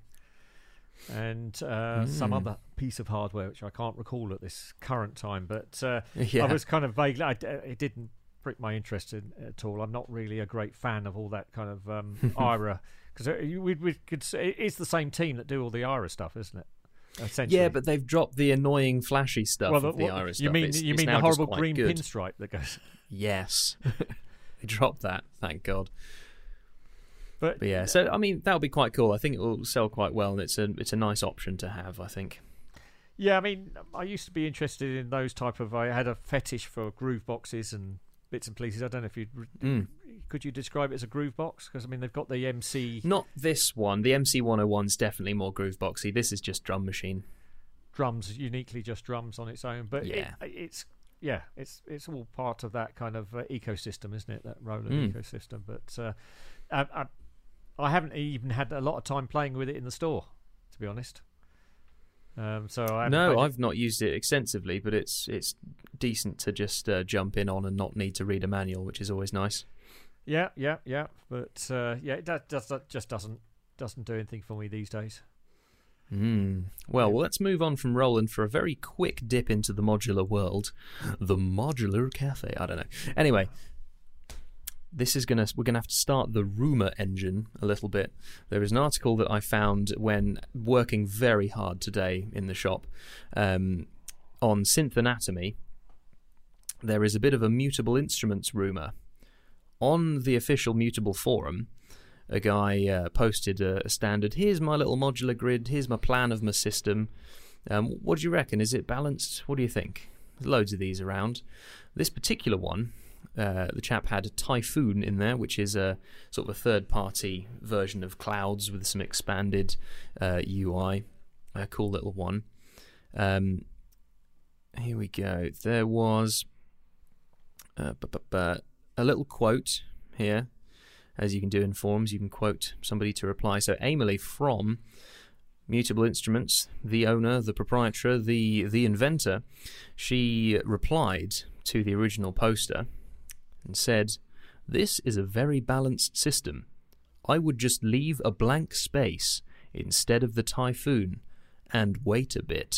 and some other piece of hardware which I can't recall at this current time. But I was kind of vaguely. It didn't prick my interest in at all. I'm not really a great fan of all that kind of IRA Because we could say it's the same team that do all the Iris stuff, isn't it? Essentially. Yeah, but they've dropped the annoying flashy stuff of the Iris you stuff. mean It's you mean now the just horrible quite green good. pinstripe that goes? Yes. They dropped that, thank God. But yeah, so I mean that'll be quite cool. I think it will sell quite well, and it's a nice option to have, I think. yeah, I mean, I used to be interested in those type of. I had a fetish for groove boxes and bits and pieces. I don't know if you could you describe it as a groove box? Because I mean, they've got the MC Not this one. The MC101's definitely more groove boxy. This is just drum machine. drums, uniquely just drums on its own. But Yeah. it's all part of that kind of ecosystem, isn't it? That Roland ecosystem. But I haven't even had a lot of time playing with it in the store, to be honest. So I've not used it extensively, but it's decent to just jump in on and not need to read a manual, which is always nice. Yeah. But it just doesn't do anything for me these days. Well, let's move on from Roland for a very quick dip into the modular world, the Modular Cafe. I don't know. Anyway, we're gonna have to start the rumor engine a little bit. There is an article that I found when working very hard today in the shop on synth anatomy. There is a bit of a mutable instruments rumor on the official Mutable forum. A guy posted a standard, here's my little modular grid, here's my plan of my system. What do you reckon? Is it balanced? What do you think? There's loads of these around. This particular one, the chap had a Typhoon in there, which is a sort of a third-party version of Clouds with some expanded UI. A cool little one. Here we go. There was a little quote here. As you can do in forums, you can quote somebody to reply. So Emily from Mutable Instruments, the owner, the proprietor, the inventor, she replied to the original poster and said, "This is a very balanced system. I would just leave a blank space instead of the Typhoon and wait a bit. ...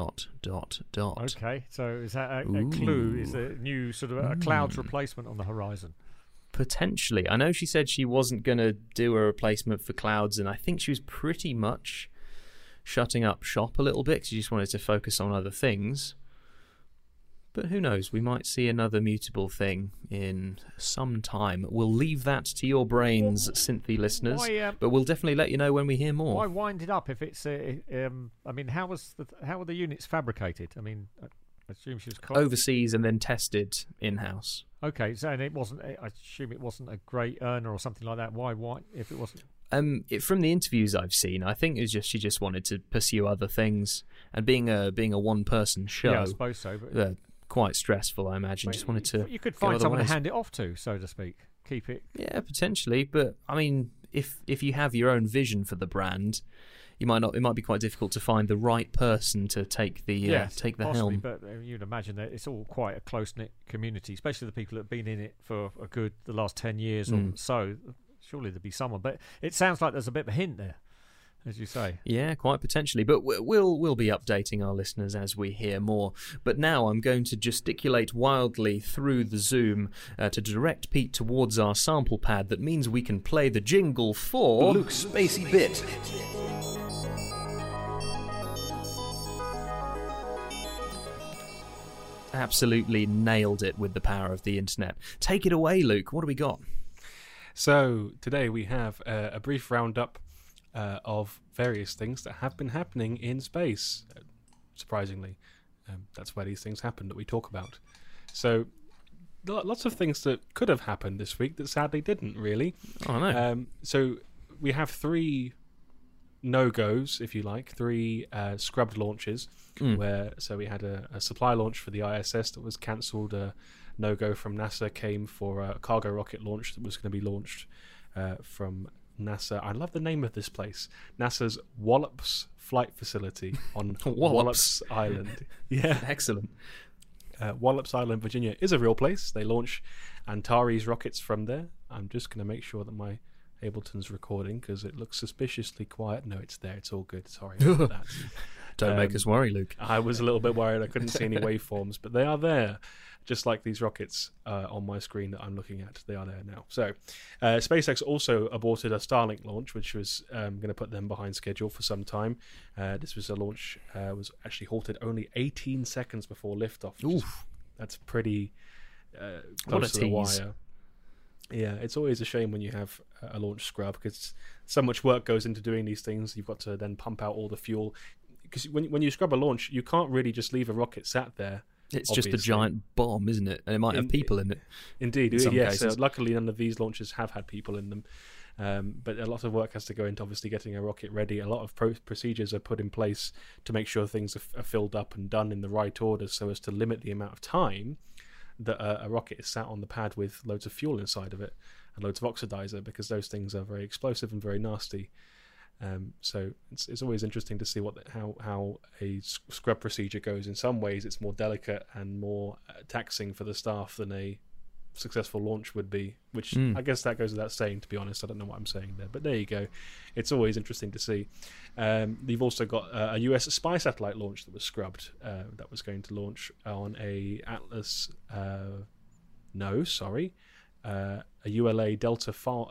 Okay, so is that a clue? Is a new sort of a Clouds replacement on the horizon? Potentially. I know she said she wasn't going to do a replacement for Clouds, and I think she was pretty much shutting up shop a little bit because she just wanted to focus on other things. But who knows? We might see another mutable thing in some time. We'll leave that to your brains, Synthy listeners, but we'll definitely let you know when we hear more. Why wind it up if it's... I mean, how were the units fabricated? I mean... I assume she was overseas and then tested in-house. Okay, so and it wasn't. I assume it wasn't a great earner or something like that. Why? If it wasn't? From the interviews I've seen, I think it was just she just wanted to pursue other things, and being a one-person show. Yeah, I suppose so. But quite stressful, I imagine. Just wanted to. You could find someone to hand it off to, so to speak. Keep it. Yeah, potentially, but I mean, if you have your own vision for the brand. It might be quite difficult to find the right person to take the possibly, helm. But you'd imagine that it's all quite a close-knit community, especially the people that have been in it for the last 10 years or so. Surely there'd be someone, but it sounds like there's a bit of a hint there, as you say. Yeah, quite potentially. But we'll be updating our listeners as we hear more. But now I'm going to gesticulate wildly through the Zoom to direct Pete towards our sample pad. That means we can play the jingle for Luke's Spacey Bit. Absolutely nailed it with the power of the internet. Take it away, Luke. What do we got? So today we have a brief roundup of various things that have been happening in space. Surprisingly, that's where these things happen that we talk about. So lots of things that could have happened this week that sadly didn't really. Oh no. So we have 3 no-goes, if you like, 3 scrubbed launches. So we had a supply launch for the ISS that was cancelled. A no-go from NASA came for a cargo rocket launch that was going to be launched from NASA. I love the name of this place. NASA's Wallops Flight Facility on Wallops Island. Yeah, excellent. Wallops Island, Virginia is a real place. They launch Antares rockets from there. I'm just going to make sure that my Ableton's recording because it looks suspiciously quiet. No, it's there. It's all good. Sorry about that. Don't make us worry, Luke. I was a little bit worried. I couldn't see any waveforms, but they are there. Just like these rockets on my screen that I'm looking at. They are there now. So SpaceX also aborted a Starlink launch, which was going to put them behind schedule for some time. This was a launch was actually halted only 18 seconds before liftoff. That's pretty close to the wire. Yeah, it's always a shame when you have a launch scrub, because so much work goes into doing these things. You've got to then pump out all the fuel. Because when you scrub a launch, you can't really just leave a rocket sat there. It's obviously. Just a giant bomb, isn't it? And it might have people in it. Indeed, in some yes. cases. Luckily, none of these launches have had people in them. But a lot of work has to go into obviously getting a rocket ready. A lot of procedures are put in place to make sure things are filled up and done in the right order, so as to limit the amount of time that a rocket is sat on the pad with loads of fuel inside of it and loads of oxidizer, because those things are very explosive and very nasty. So it's always interesting to see how a scrub procedure goes. In some ways, it's more delicate and more taxing for the staff than a successful launch would be, which I guess that goes without saying, to be honest. I don't know what I'm saying there, but there you go. It's always interesting to see. You've also got a US spy satellite launch that was scrubbed, that was going to launch on a Atlas a ULA Delta 4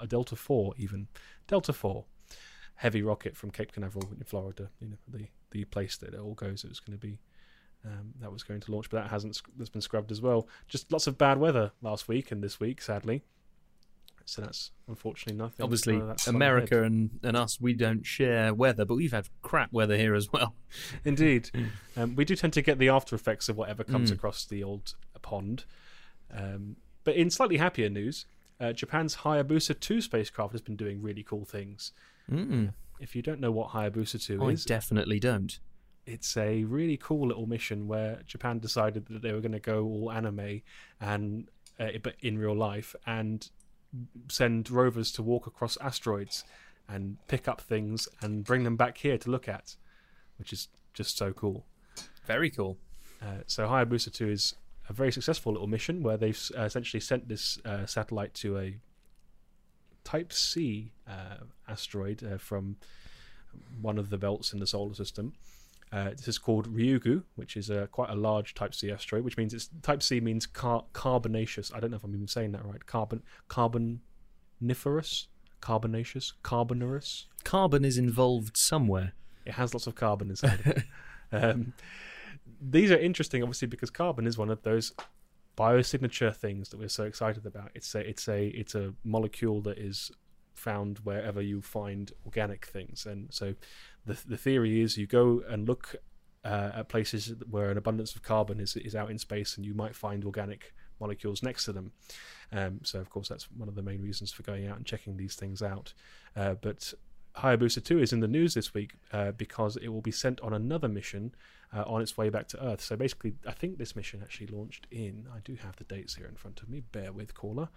heavy rocket from Cape Canaveral in Florida. The place that it all goes. It was going to be that was going to launch, but that's been scrubbed as well. Just lots of bad weather last week and this week, sadly. So that's unfortunately nothing. Obviously, America and us, we don't share weather, but we've had crap weather here as well. Indeed. We do tend to get the after effects of whatever comes across the old pond. But in slightly happier news, Japan's Hayabusa 2 spacecraft has been doing really cool things. If you don't know what Hayabusa 2 is... I definitely don't. It's a really cool little mission where Japan decided that they were going to go all anime, and but in real life, and send rovers to walk across asteroids and pick up things and bring them back here to look at, which is just so cool. Very cool. So Hayabusa 2 is a very successful little mission where they've essentially sent this satellite to a Type C asteroid from one of the belts in the solar system. This is called Ryugu, which is quite a large Type C asteroid, which means Type C means carbonaceous. I don't know if I'm even saying that right. Carboniferous, carbonaceous, carbonerous. Carbon is involved somewhere. It has lots of carbon inside it. These are interesting, obviously, because carbon is one of those biosignature things that we're so excited about. It's a molecule that is found wherever you find organic things, and so the theory is you go and look at places where an abundance of carbon is out in space, and you might find organic molecules next to them. So of course that's one of the main reasons for going out and checking these things out. But Hayabusa 2 is in the news this week because it will be sent on another mission on its way back to Earth. So basically, I think this mission actually launched I do have the dates here in front of me, bear with, caller.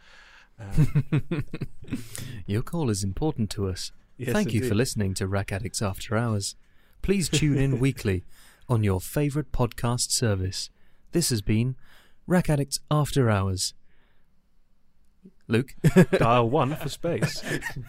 Your call is important to us. Yes, Thank you indeed. for listening to Rack Addicts After Hours. Please tune in weekly on your favourite podcast service. This has been Rack Addicts After Hours. Luke? Dial 1 for space.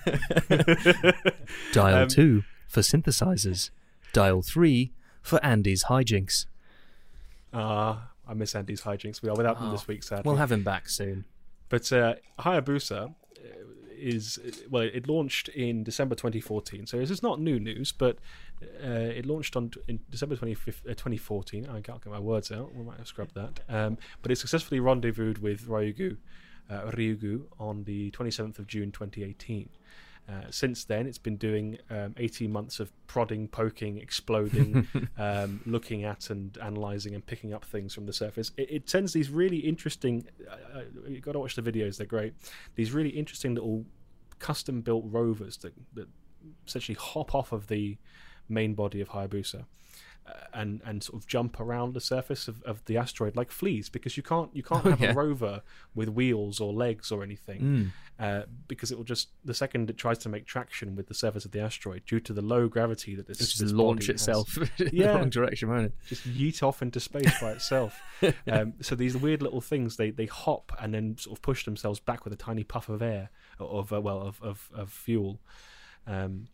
Dial 2 for synthesizers. Dial 3 for Andy's hijinks. I miss Andy's hijinks. We are without them this week, sadly. We'll have him back soon. But Hayabusa it launched in December 2014. So this is not new news, but it launched in December 2014. I can't get my words out. We might have scrubbed that. But it successfully rendezvoused with Ryugu on the 27th of June 2018. Since then, it's been doing 18 months of prodding, poking, exploding, looking at and analysing and picking up things from the surface. It sends these really interesting... you've got to watch the videos, they're great. These really interesting little custom-built rovers that essentially hop off of the main body of Hayabusa and sort of jump around the surface of the asteroid like fleas, because you can't have a rover with wheels or legs or anything, because it will just, the second it tries to make traction with the surface of the asteroid, due to the low gravity that this launch body itself has, in the wrong direction, won't it? just yeet off into space by itself. So these weird little things, they hop and then sort of push themselves back with a tiny puff of air of fuel.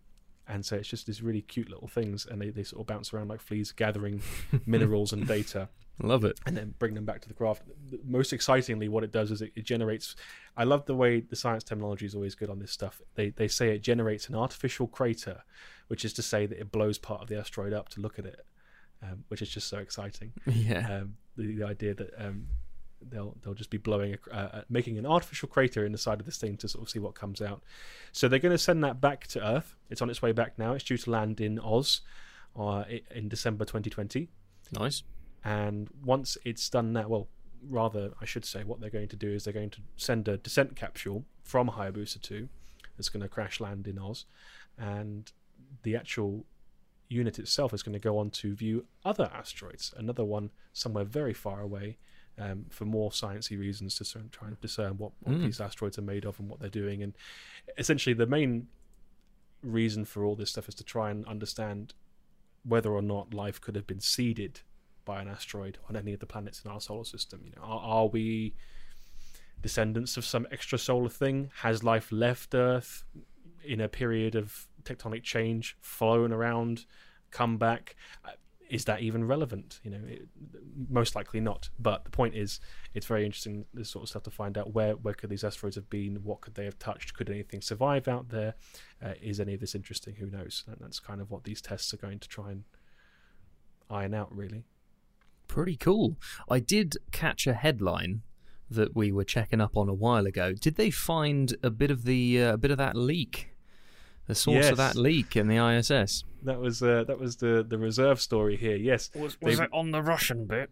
And so it's just these really cute little things, and they sort of bounce around like fleas, gathering minerals and data. Love it. And then bring them back to the craft. Most excitingly, what it does is it generates... I love the way the science terminology is always good on this stuff. They say it generates an artificial crater, which is to say that it blows part of the asteroid up to look at it, which is just so exciting. Yeah. The idea that they'll just be blowing making an artificial crater in the side of this thing to sort of see what comes out. So they're going to send that back to Earth. It's on its way back now. It's due to land in Oz in December 2020. Nice. And once it's done that, well, rather, I should say, what they're going to do is they're going to send a descent capsule from Hayabusa 2 that's going to crash land in Oz, and the actual unit itself is going to go on to view other asteroids, another one somewhere very far away, for more sciencey reasons, to try and discern what these asteroids are made of and what they're doing. And essentially the main reason for all this stuff is to try and understand whether or not life could have been seeded by an asteroid on any of the planets in our solar system. You know, are we descendants of some extrasolar thing? Has life left Earth in a period of tectonic change, flown around, come back? Is that even relevant? You know, most likely not. But the point is, it's very interesting, this sort of stuff, to find out where could these asteroids have been, what could they have touched, could anything survive out there, is any of this interesting, who knows? And that's kind of what these tests are going to try and iron out, really. Pretty cool. I did catch a headline that we were checking up on a while ago. Did they find a bit of that leak? The source of that leak in the ISS? That was the reserve story here. Yes. Was it on the Russian bit?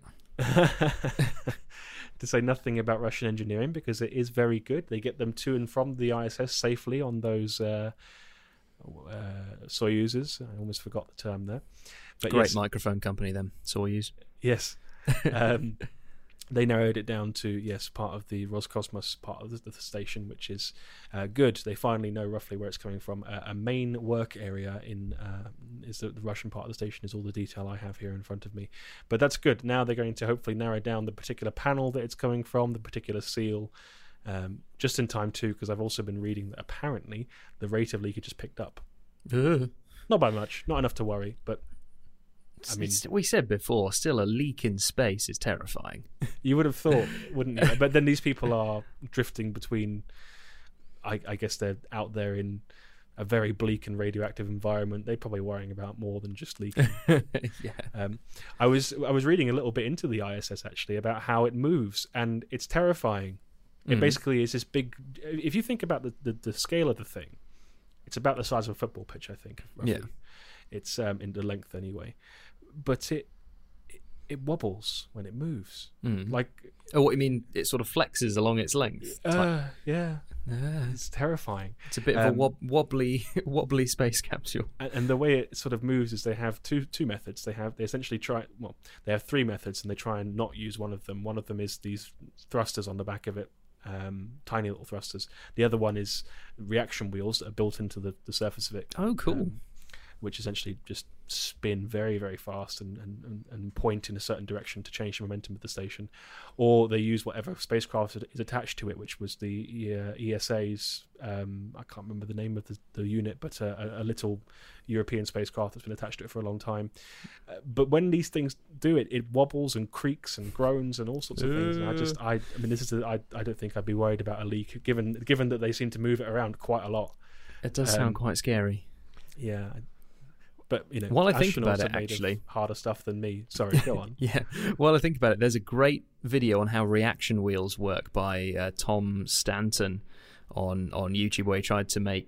To say nothing about Russian engineering, because it is very good. They get them to and from the ISS safely on those Soyuzes. I almost forgot the term there. But Great microphone company, them, Soyuz. Yes. They narrowed it down to, yes, part of the Roscosmos, part of the station, which is good. They finally know roughly where it's coming from. A main work area is the Russian part of the station, is all the detail I have here in front of me. But that's good. Now they're going to hopefully narrow down the particular panel that it's coming from, the particular seal, just in time too, because I've also been reading that apparently the rate of leakage has picked up. Not by much, not enough to worry, but I mean, we said before, still a leak in space is terrifying. You would have thought, wouldn't you? But then these people are drifting between, I guess they're out there in a very bleak and radioactive environment. They're probably worrying about more than just leaking. Yeah. I was reading a little bit into the ISS, actually, about how it moves, and it's terrifying. It basically is this big... If you think about the scale of the thing, it's about the size of a football pitch, I think, roughly. Yeah. It's in the length anyway. But it wobbles when it moves. Like, oh, what you mean? It sort of flexes along its length. Yeah, it's terrifying. It's a bit of a wobbly space capsule. And the way it sort of moves is they have two methods. They essentially they have three methods, and they try and not use one of them. One of them is these thrusters on the back of it, tiny little thrusters. The other one is reaction wheels that are built into the surface of it. Oh, cool. Which essentially just spin very, very fast and point in a certain direction to change the momentum of the station. Or they use whatever spacecraft is attached to it, which was the ESA's, I can't remember the name of the unit, but a little European spacecraft that's been attached to it for a long time. But when these things do it, it wobbles and creaks and groans and all sorts of things. And I mean, I don't think I'd be worried about a leak, given that they seem to move it around quite a lot. It does sound quite scary. Yeah. But, you know, while I think about it, actually, harder stuff than me. Sorry, go on. Yeah, while I think about it, there's a great video on how reaction wheels work by Tom Stanton on YouTube, where he tried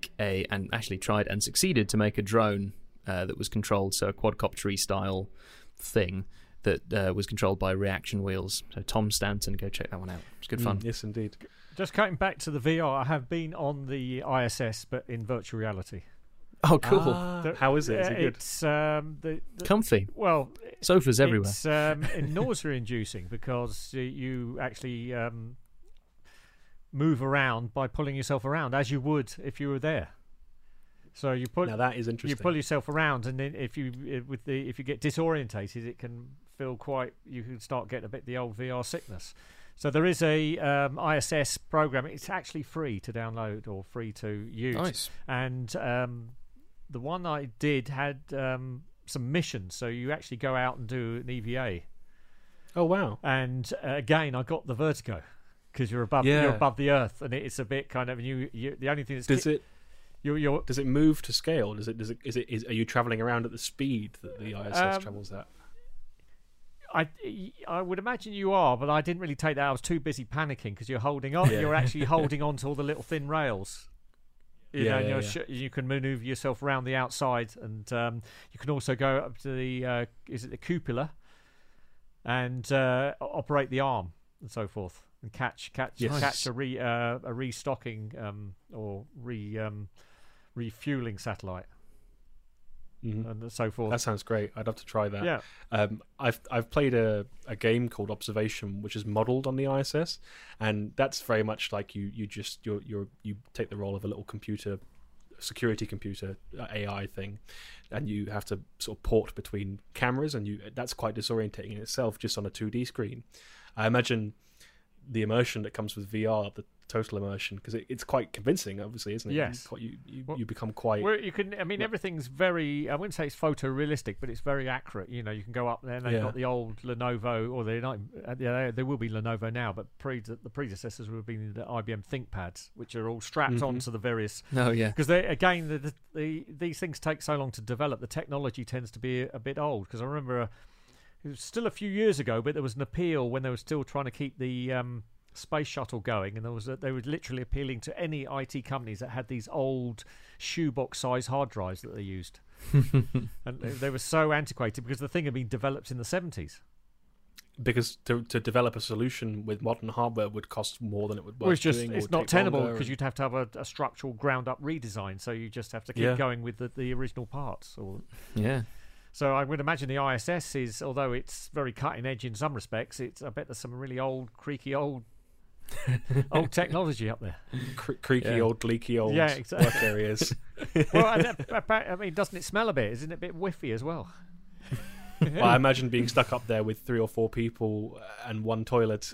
and succeeded to make a drone that was controlled, so a quadcopter style thing that was controlled by reaction wheels. So Tom Stanton, go check that one out. It's good fun. Yes, indeed. Just cutting back to the VR, I have been on the ISS, but in virtual reality. Oh, cool. How is it? Is it good? It's comfy. Well, sofas everywhere. It's nausea-inducing because you actually move around by pulling yourself around as you would if you were there. So now that is interesting. You pull yourself around, and then if you get disorientated, it can feel you can start getting a bit the old VR sickness. So there is a ISS program. It's actually free to download or free to use. Nice. And the one I did had some missions, so you actually go out and do an EVA. Oh wow! And again, I got the vertigo because you're above the earth, and it's a bit kind of you. The only thing that's does it move to scale? Are you traveling around at the speed that the ISS travels at? I would imagine you are, but I didn't really take that. I was too busy panicking because you're holding on. Yeah. You're actually holding on to all the little thin rails. You can maneuver yourself around the outside, and you can also go up to the the cupola and operate the arm and so forth, and catch a restocking or refueling satellite. Mm-hmm. And so forth. That sounds great. I'd love to try that. Yeah. I've played a game called Observation, which is modelled on the ISS, and that's very much like you take the role of a little security computer AI thing, and you have to sort of port between cameras, and that's quite disorientating in itself, just on a 2D screen. I imagine the immersion that comes with VR, the total immersion, because it's quite convincing, obviously, isn't it? Yes. You become quite... Well, you can. I mean, everything's very... I wouldn't say it's photorealistic, but it's very accurate. You can go up there, and they've got the old Lenovo, or they're not... there will be Lenovo now, but the predecessors would have been the IBM ThinkPads, which are all strapped onto the various... Oh, yeah. Because, again, these things take so long to develop. The technology tends to be a bit old, because I remember... it was still a few years ago, but there was an appeal when they were still trying to keep the... space shuttle going, and they were literally appealing to any IT companies that had these old shoebox size hard drives that they used. And they were so antiquated because the thing had been developed in the 70s. Because to develop a solution with modern hardware would cost more than it would worth doing. It's not tenable because you'd have to have a structural ground up redesign, so you just have to keep going with the original parts. So I would imagine the ISS is, although it's very cutting edge in some respects, I bet there's some really old, creaky old technology up there. Creaky old, leaky old work areas. Well, I mean, doesn't it smell a bit? Isn't it a bit whiffy as well? Well, I imagine being stuck up there with 3 or 4 people and one toilet.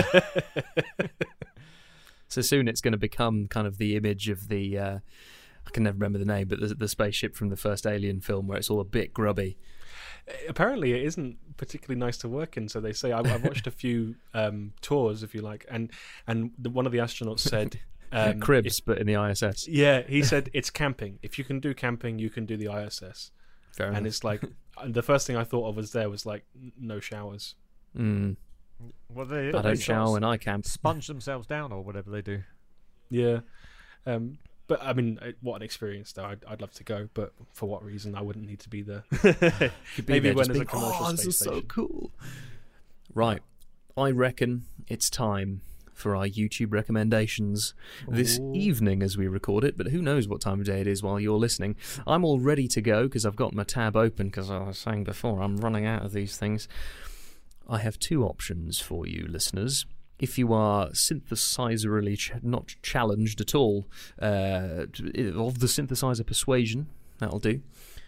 So soon it's going to become kind of the image of the... I can never remember the name, but the spaceship from the first Alien film where it's all a bit grubby. Apparently it isn't particularly nice to work in, so they say. I've watched a few tours, if you like, and one of the astronauts said... cribs, but in the ISS. Yeah, he said, it's camping. If you can do camping, you can do the ISS. Fair enough. And it's like, the first thing I thought of was like, no showers. Mm. Well, I don't shower when I camp. Sponge themselves down or whatever they do. Yeah. But I mean, what an experience! Though I'd love to go, but for what reason? I wouldn't need to be there. Maybe when there's a commercial space this is station. so cool. Right, I reckon it's time for our YouTube recommendations this evening as we record it. But who knows what time of day it is while you're listening? I'm all ready to go because I've got my tab open. Because I was saying before, I'm running out of these things. I have 2 options for you, listeners. If you are synthesizerally not challenged at all, of the synthesizer persuasion, that'll do.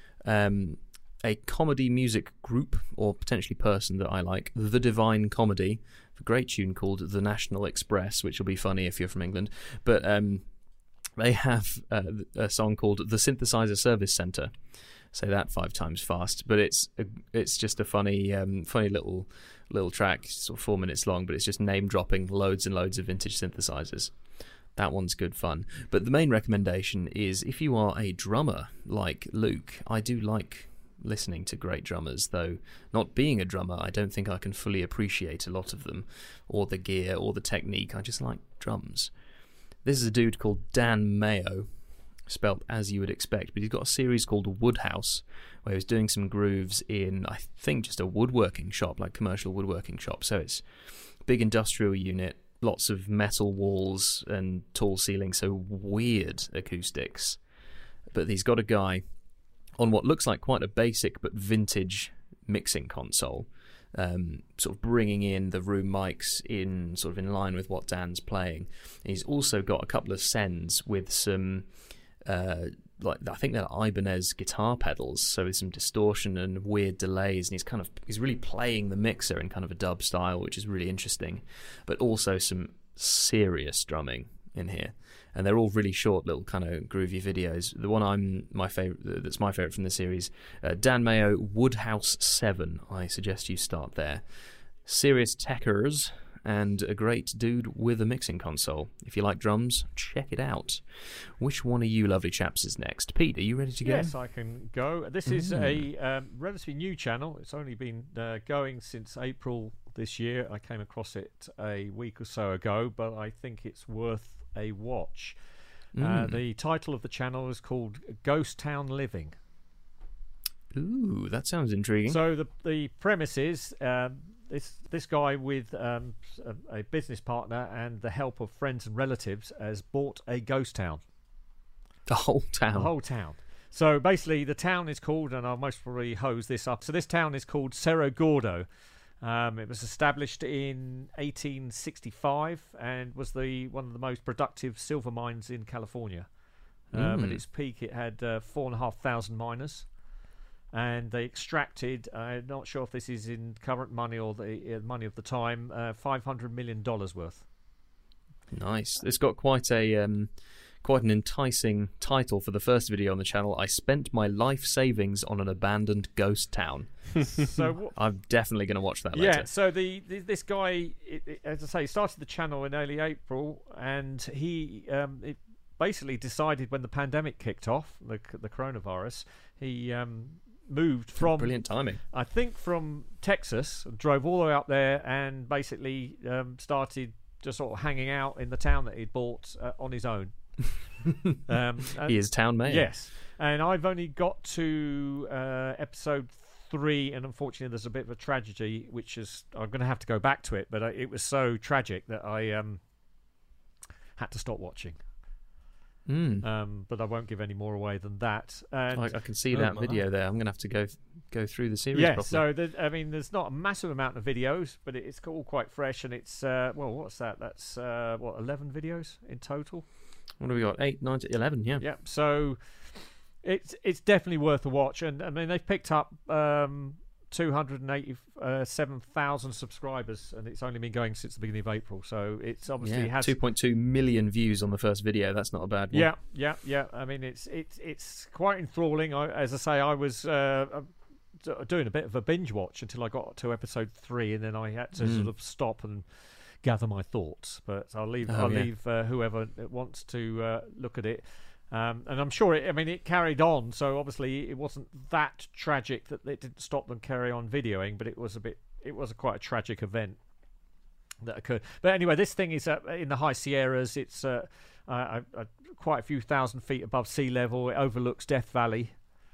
A comedy music group, or potentially person that I like, The Divine Comedy, a great tune called The National Express, which will be funny if you're from England. But they have a song called The Synthesizer Service Centre. Say that 5 times fast, but it's just a funny little track, sort of 4 minutes long, but it's just name dropping loads and loads of vintage synthesizers. That one's good fun. But the main recommendation is if you are a drummer like Luke. I do like listening to great drummers, though not being a drummer, I don't think I can fully appreciate a lot of them, or the gear, or the technique. I just like drums. This is a dude called Dan Mayo, spelt as you would expect, but he's got a series called Woodhouse, where he's doing some grooves in, I think, just a woodworking shop, like commercial woodworking shop. So it's a big industrial unit, lots of metal walls and tall ceilings, so weird acoustics. But he's got a guy on what looks like quite a basic but vintage mixing console, sort of bringing in the room mics in sort of in line with what Dan's playing. And he's also got a couple of sends with some like I think they're Ibanez guitar pedals, so with some distortion and weird delays, and he's really playing the mixer in kind of a dub style, which is really interesting, but also some serious drumming. in here, and they're all really short, little kind of groovy videos. The one that's my favorite from the series, Dan Mayo, Woodhouse 7. I suggest you start there. Serious Techers, and a great dude with a mixing console. If you like drums, check it out. Which one of you lovely chaps is next? Pete, are you ready to go? Yes, I can go. This is a relatively new channel. It's only been going since April this year. I came across it a week or so ago, but I think it's worth a watch. The title of the channel is called Ghost Town Living. Ooh, that sounds intriguing. So the premise is this guy with a business partner and the help of friends and relatives has bought a ghost town. The whole town. The whole town. So basically the town is called, and I'll most probably hose this up, so this town is called Cerro Gordo. It was established in 1865 and was one of the most productive silver mines in California. At its peak it had 4,500 miners. And they extracted, I'm not sure if this is in current money or the money of the time, $500 million worth. Nice. It's got quite an enticing title for the first video on the channel. I spent my life savings on an abandoned ghost town. So I'm definitely going to watch that later. Yeah, so this guy, as I say, started the channel in early April, and he basically decided when the pandemic kicked off, the coronavirus, he moved from brilliant timing. I think from Texas, drove all the way up there, and basically started just sort of hanging out in the town that he'd bought on his own. He is town mayor. Yes, and I've only got to episode 3, and unfortunately there's a bit of a tragedy, which is I'm going to have to go back to it, but it was so tragic that I had to stop watching. But I won't give any more away than that. And I can see that video there. I'm going to have to go through the series properly. So there's not a massive amount of videos, but it's all quite fresh, and it's what's that? That's 11 videos in total. What have we got? 8, 9, 11, yeah. Yeah, so it's definitely worth a watch, and I mean they've picked up 287,000 subscribers, and it's only been going since the beginning of April. So it's obviously has 2.2 million views on the first video. That's not a bad one. Yeah. I mean it's quite enthralling. As I say, I was doing a bit of a binge watch until I got to episode 3, and then I had to sort of stop and gather my thoughts. But I'll leave whoever wants to look at it. And I'm sure it carried on, so obviously it wasn't that tragic that it didn't stop them carry on videoing, but it was quite a tragic event that occurred. But anyway, this thing is in the high Sierras. It's quite a few thousand feet above sea level. It overlooks Death Valley,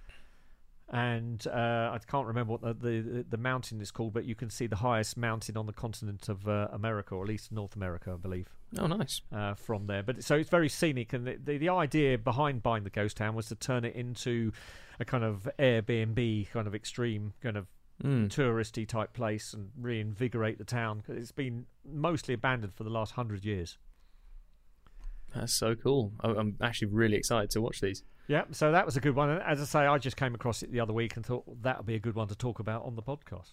and I can't remember what the mountain is called, but you can see the highest mountain on the continent of America, or at least North America, I believe. Oh, nice. From there, but so it's very scenic, and the idea behind buying the ghost town was to turn it into a kind of Airbnb, kind of extreme, kind of touristy type place, and reinvigorate the town, because it's been mostly abandoned for the last 100 years. That's so cool. I'm actually really excited to watch these. Yeah, so that was a good one. And as I say, I just came across it the other week and thought that would be a good one to talk about on the podcast.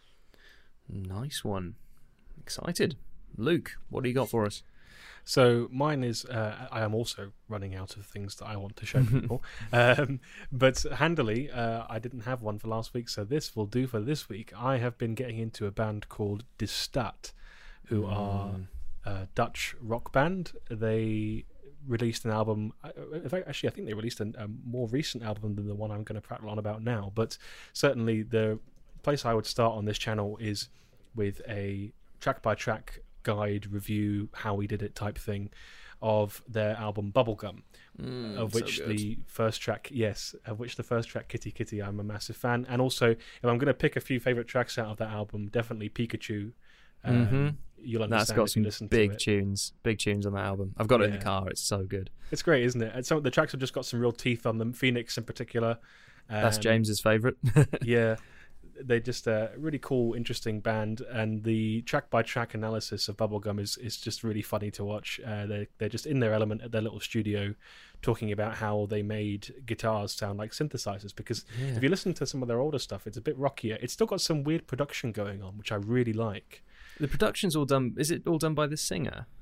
Nice one. Excited. Luke, what do you got for us? So mine is, I am also running out of things that I want to show people. But handily, I didn't have one for last week, so this will do for this week. I have been getting into a band called De Stad, who are a Dutch rock band. They released an album. In fact, actually, I think they released a more recent album than the one I'm going to prattle on about now. But certainly the place I would start on this channel is with a track-by-track guide review, how we did it type thing, of their album Bubblegum, of which the first track Kitty Kitty, I'm a massive fan. And also, if I'm going to pick a few favourite tracks out of that album, definitely Pikachu. You'll understand. That's got some big tunes on that album. I've got it in the car. It's so good. It's great, isn't it? And some of the tracks have just got some real teeth on them. Phoenix in particular. That's James's favourite. Yeah. They're just a really cool, interesting band, and the track-by-track analysis of Bubblegum is just really funny to watch. They're just in their element at their little studio, talking about how they made guitars sound like synthesizers. Because if you listen to some of their older stuff, it's a bit rockier. It's still got some weird production going on, which I really like. The production's all done. Is it all done by the singer?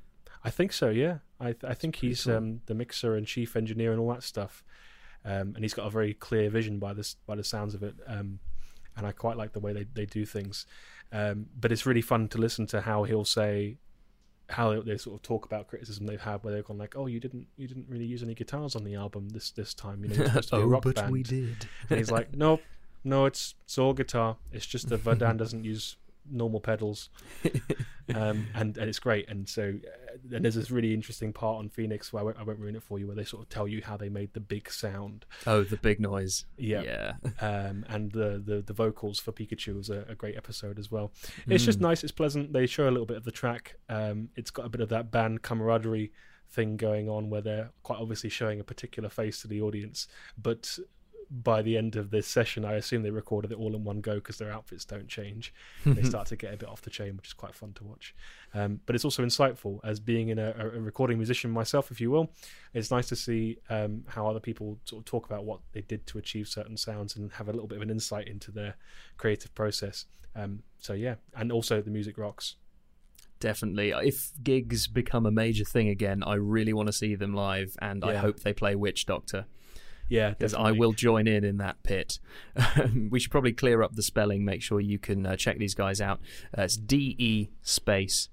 I think so. Yeah, I think pretty he's cool. the mixer and chief engineer and all that stuff. And he's got a very clear vision by the sounds of it. And I quite like the way they do things. But it's really fun to listen to how he'll say, how they sort of talk about criticism they've had, where they've gone like, "Oh, you didn't really use any guitars on the album this time. You know, you're supposed to be a rock but band." we did. And he's like, "No, it's all guitar. It's just that Verdun doesn't use normal pedals." And it's great. And so and there's this really interesting part on Phoenix where I won't ruin it for you, where they sort of tell you how they made the big sound. Oh, the big noise. Yeah. And the vocals for Pikachu was a great episode as well. It's just nice. It's pleasant. They show a little bit of the track. It's got a bit of that band camaraderie thing going on, where they're quite obviously showing a particular face to the audience, but by the end of this session, I assume they recorded it all in one go because their outfits don't change. They start to get a bit off the chain, which is quite fun to watch. But it's also insightful, as being in a recording musician myself, if you will. It's nice to see how other people sort of talk about what they did to achieve certain sounds and have a little bit of an insight into their creative process. So yeah, and also the music rocks. Definitely. If gigs become a major thing again, I really want to see them live, and I hope they play Witch Doctor. Yeah, because I will join in that pit. We should probably clear up the spelling, make sure you can check these guys out. It's DE space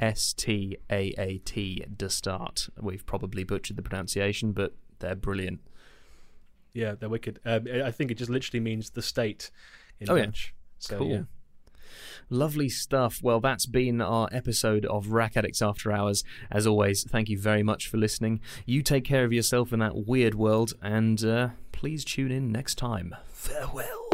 STAAT, Destart. We've probably butchered the pronunciation, but they're brilliant. Yeah, they're wicked. I think it just literally means the state in Dutch. So, cool. Yeah. Lovely stuff. Well, that's been our episode of Rack Addicts After Hours. As always, thank you very much for listening. You take care of yourself in that weird world, and please tune in next time. Farewell.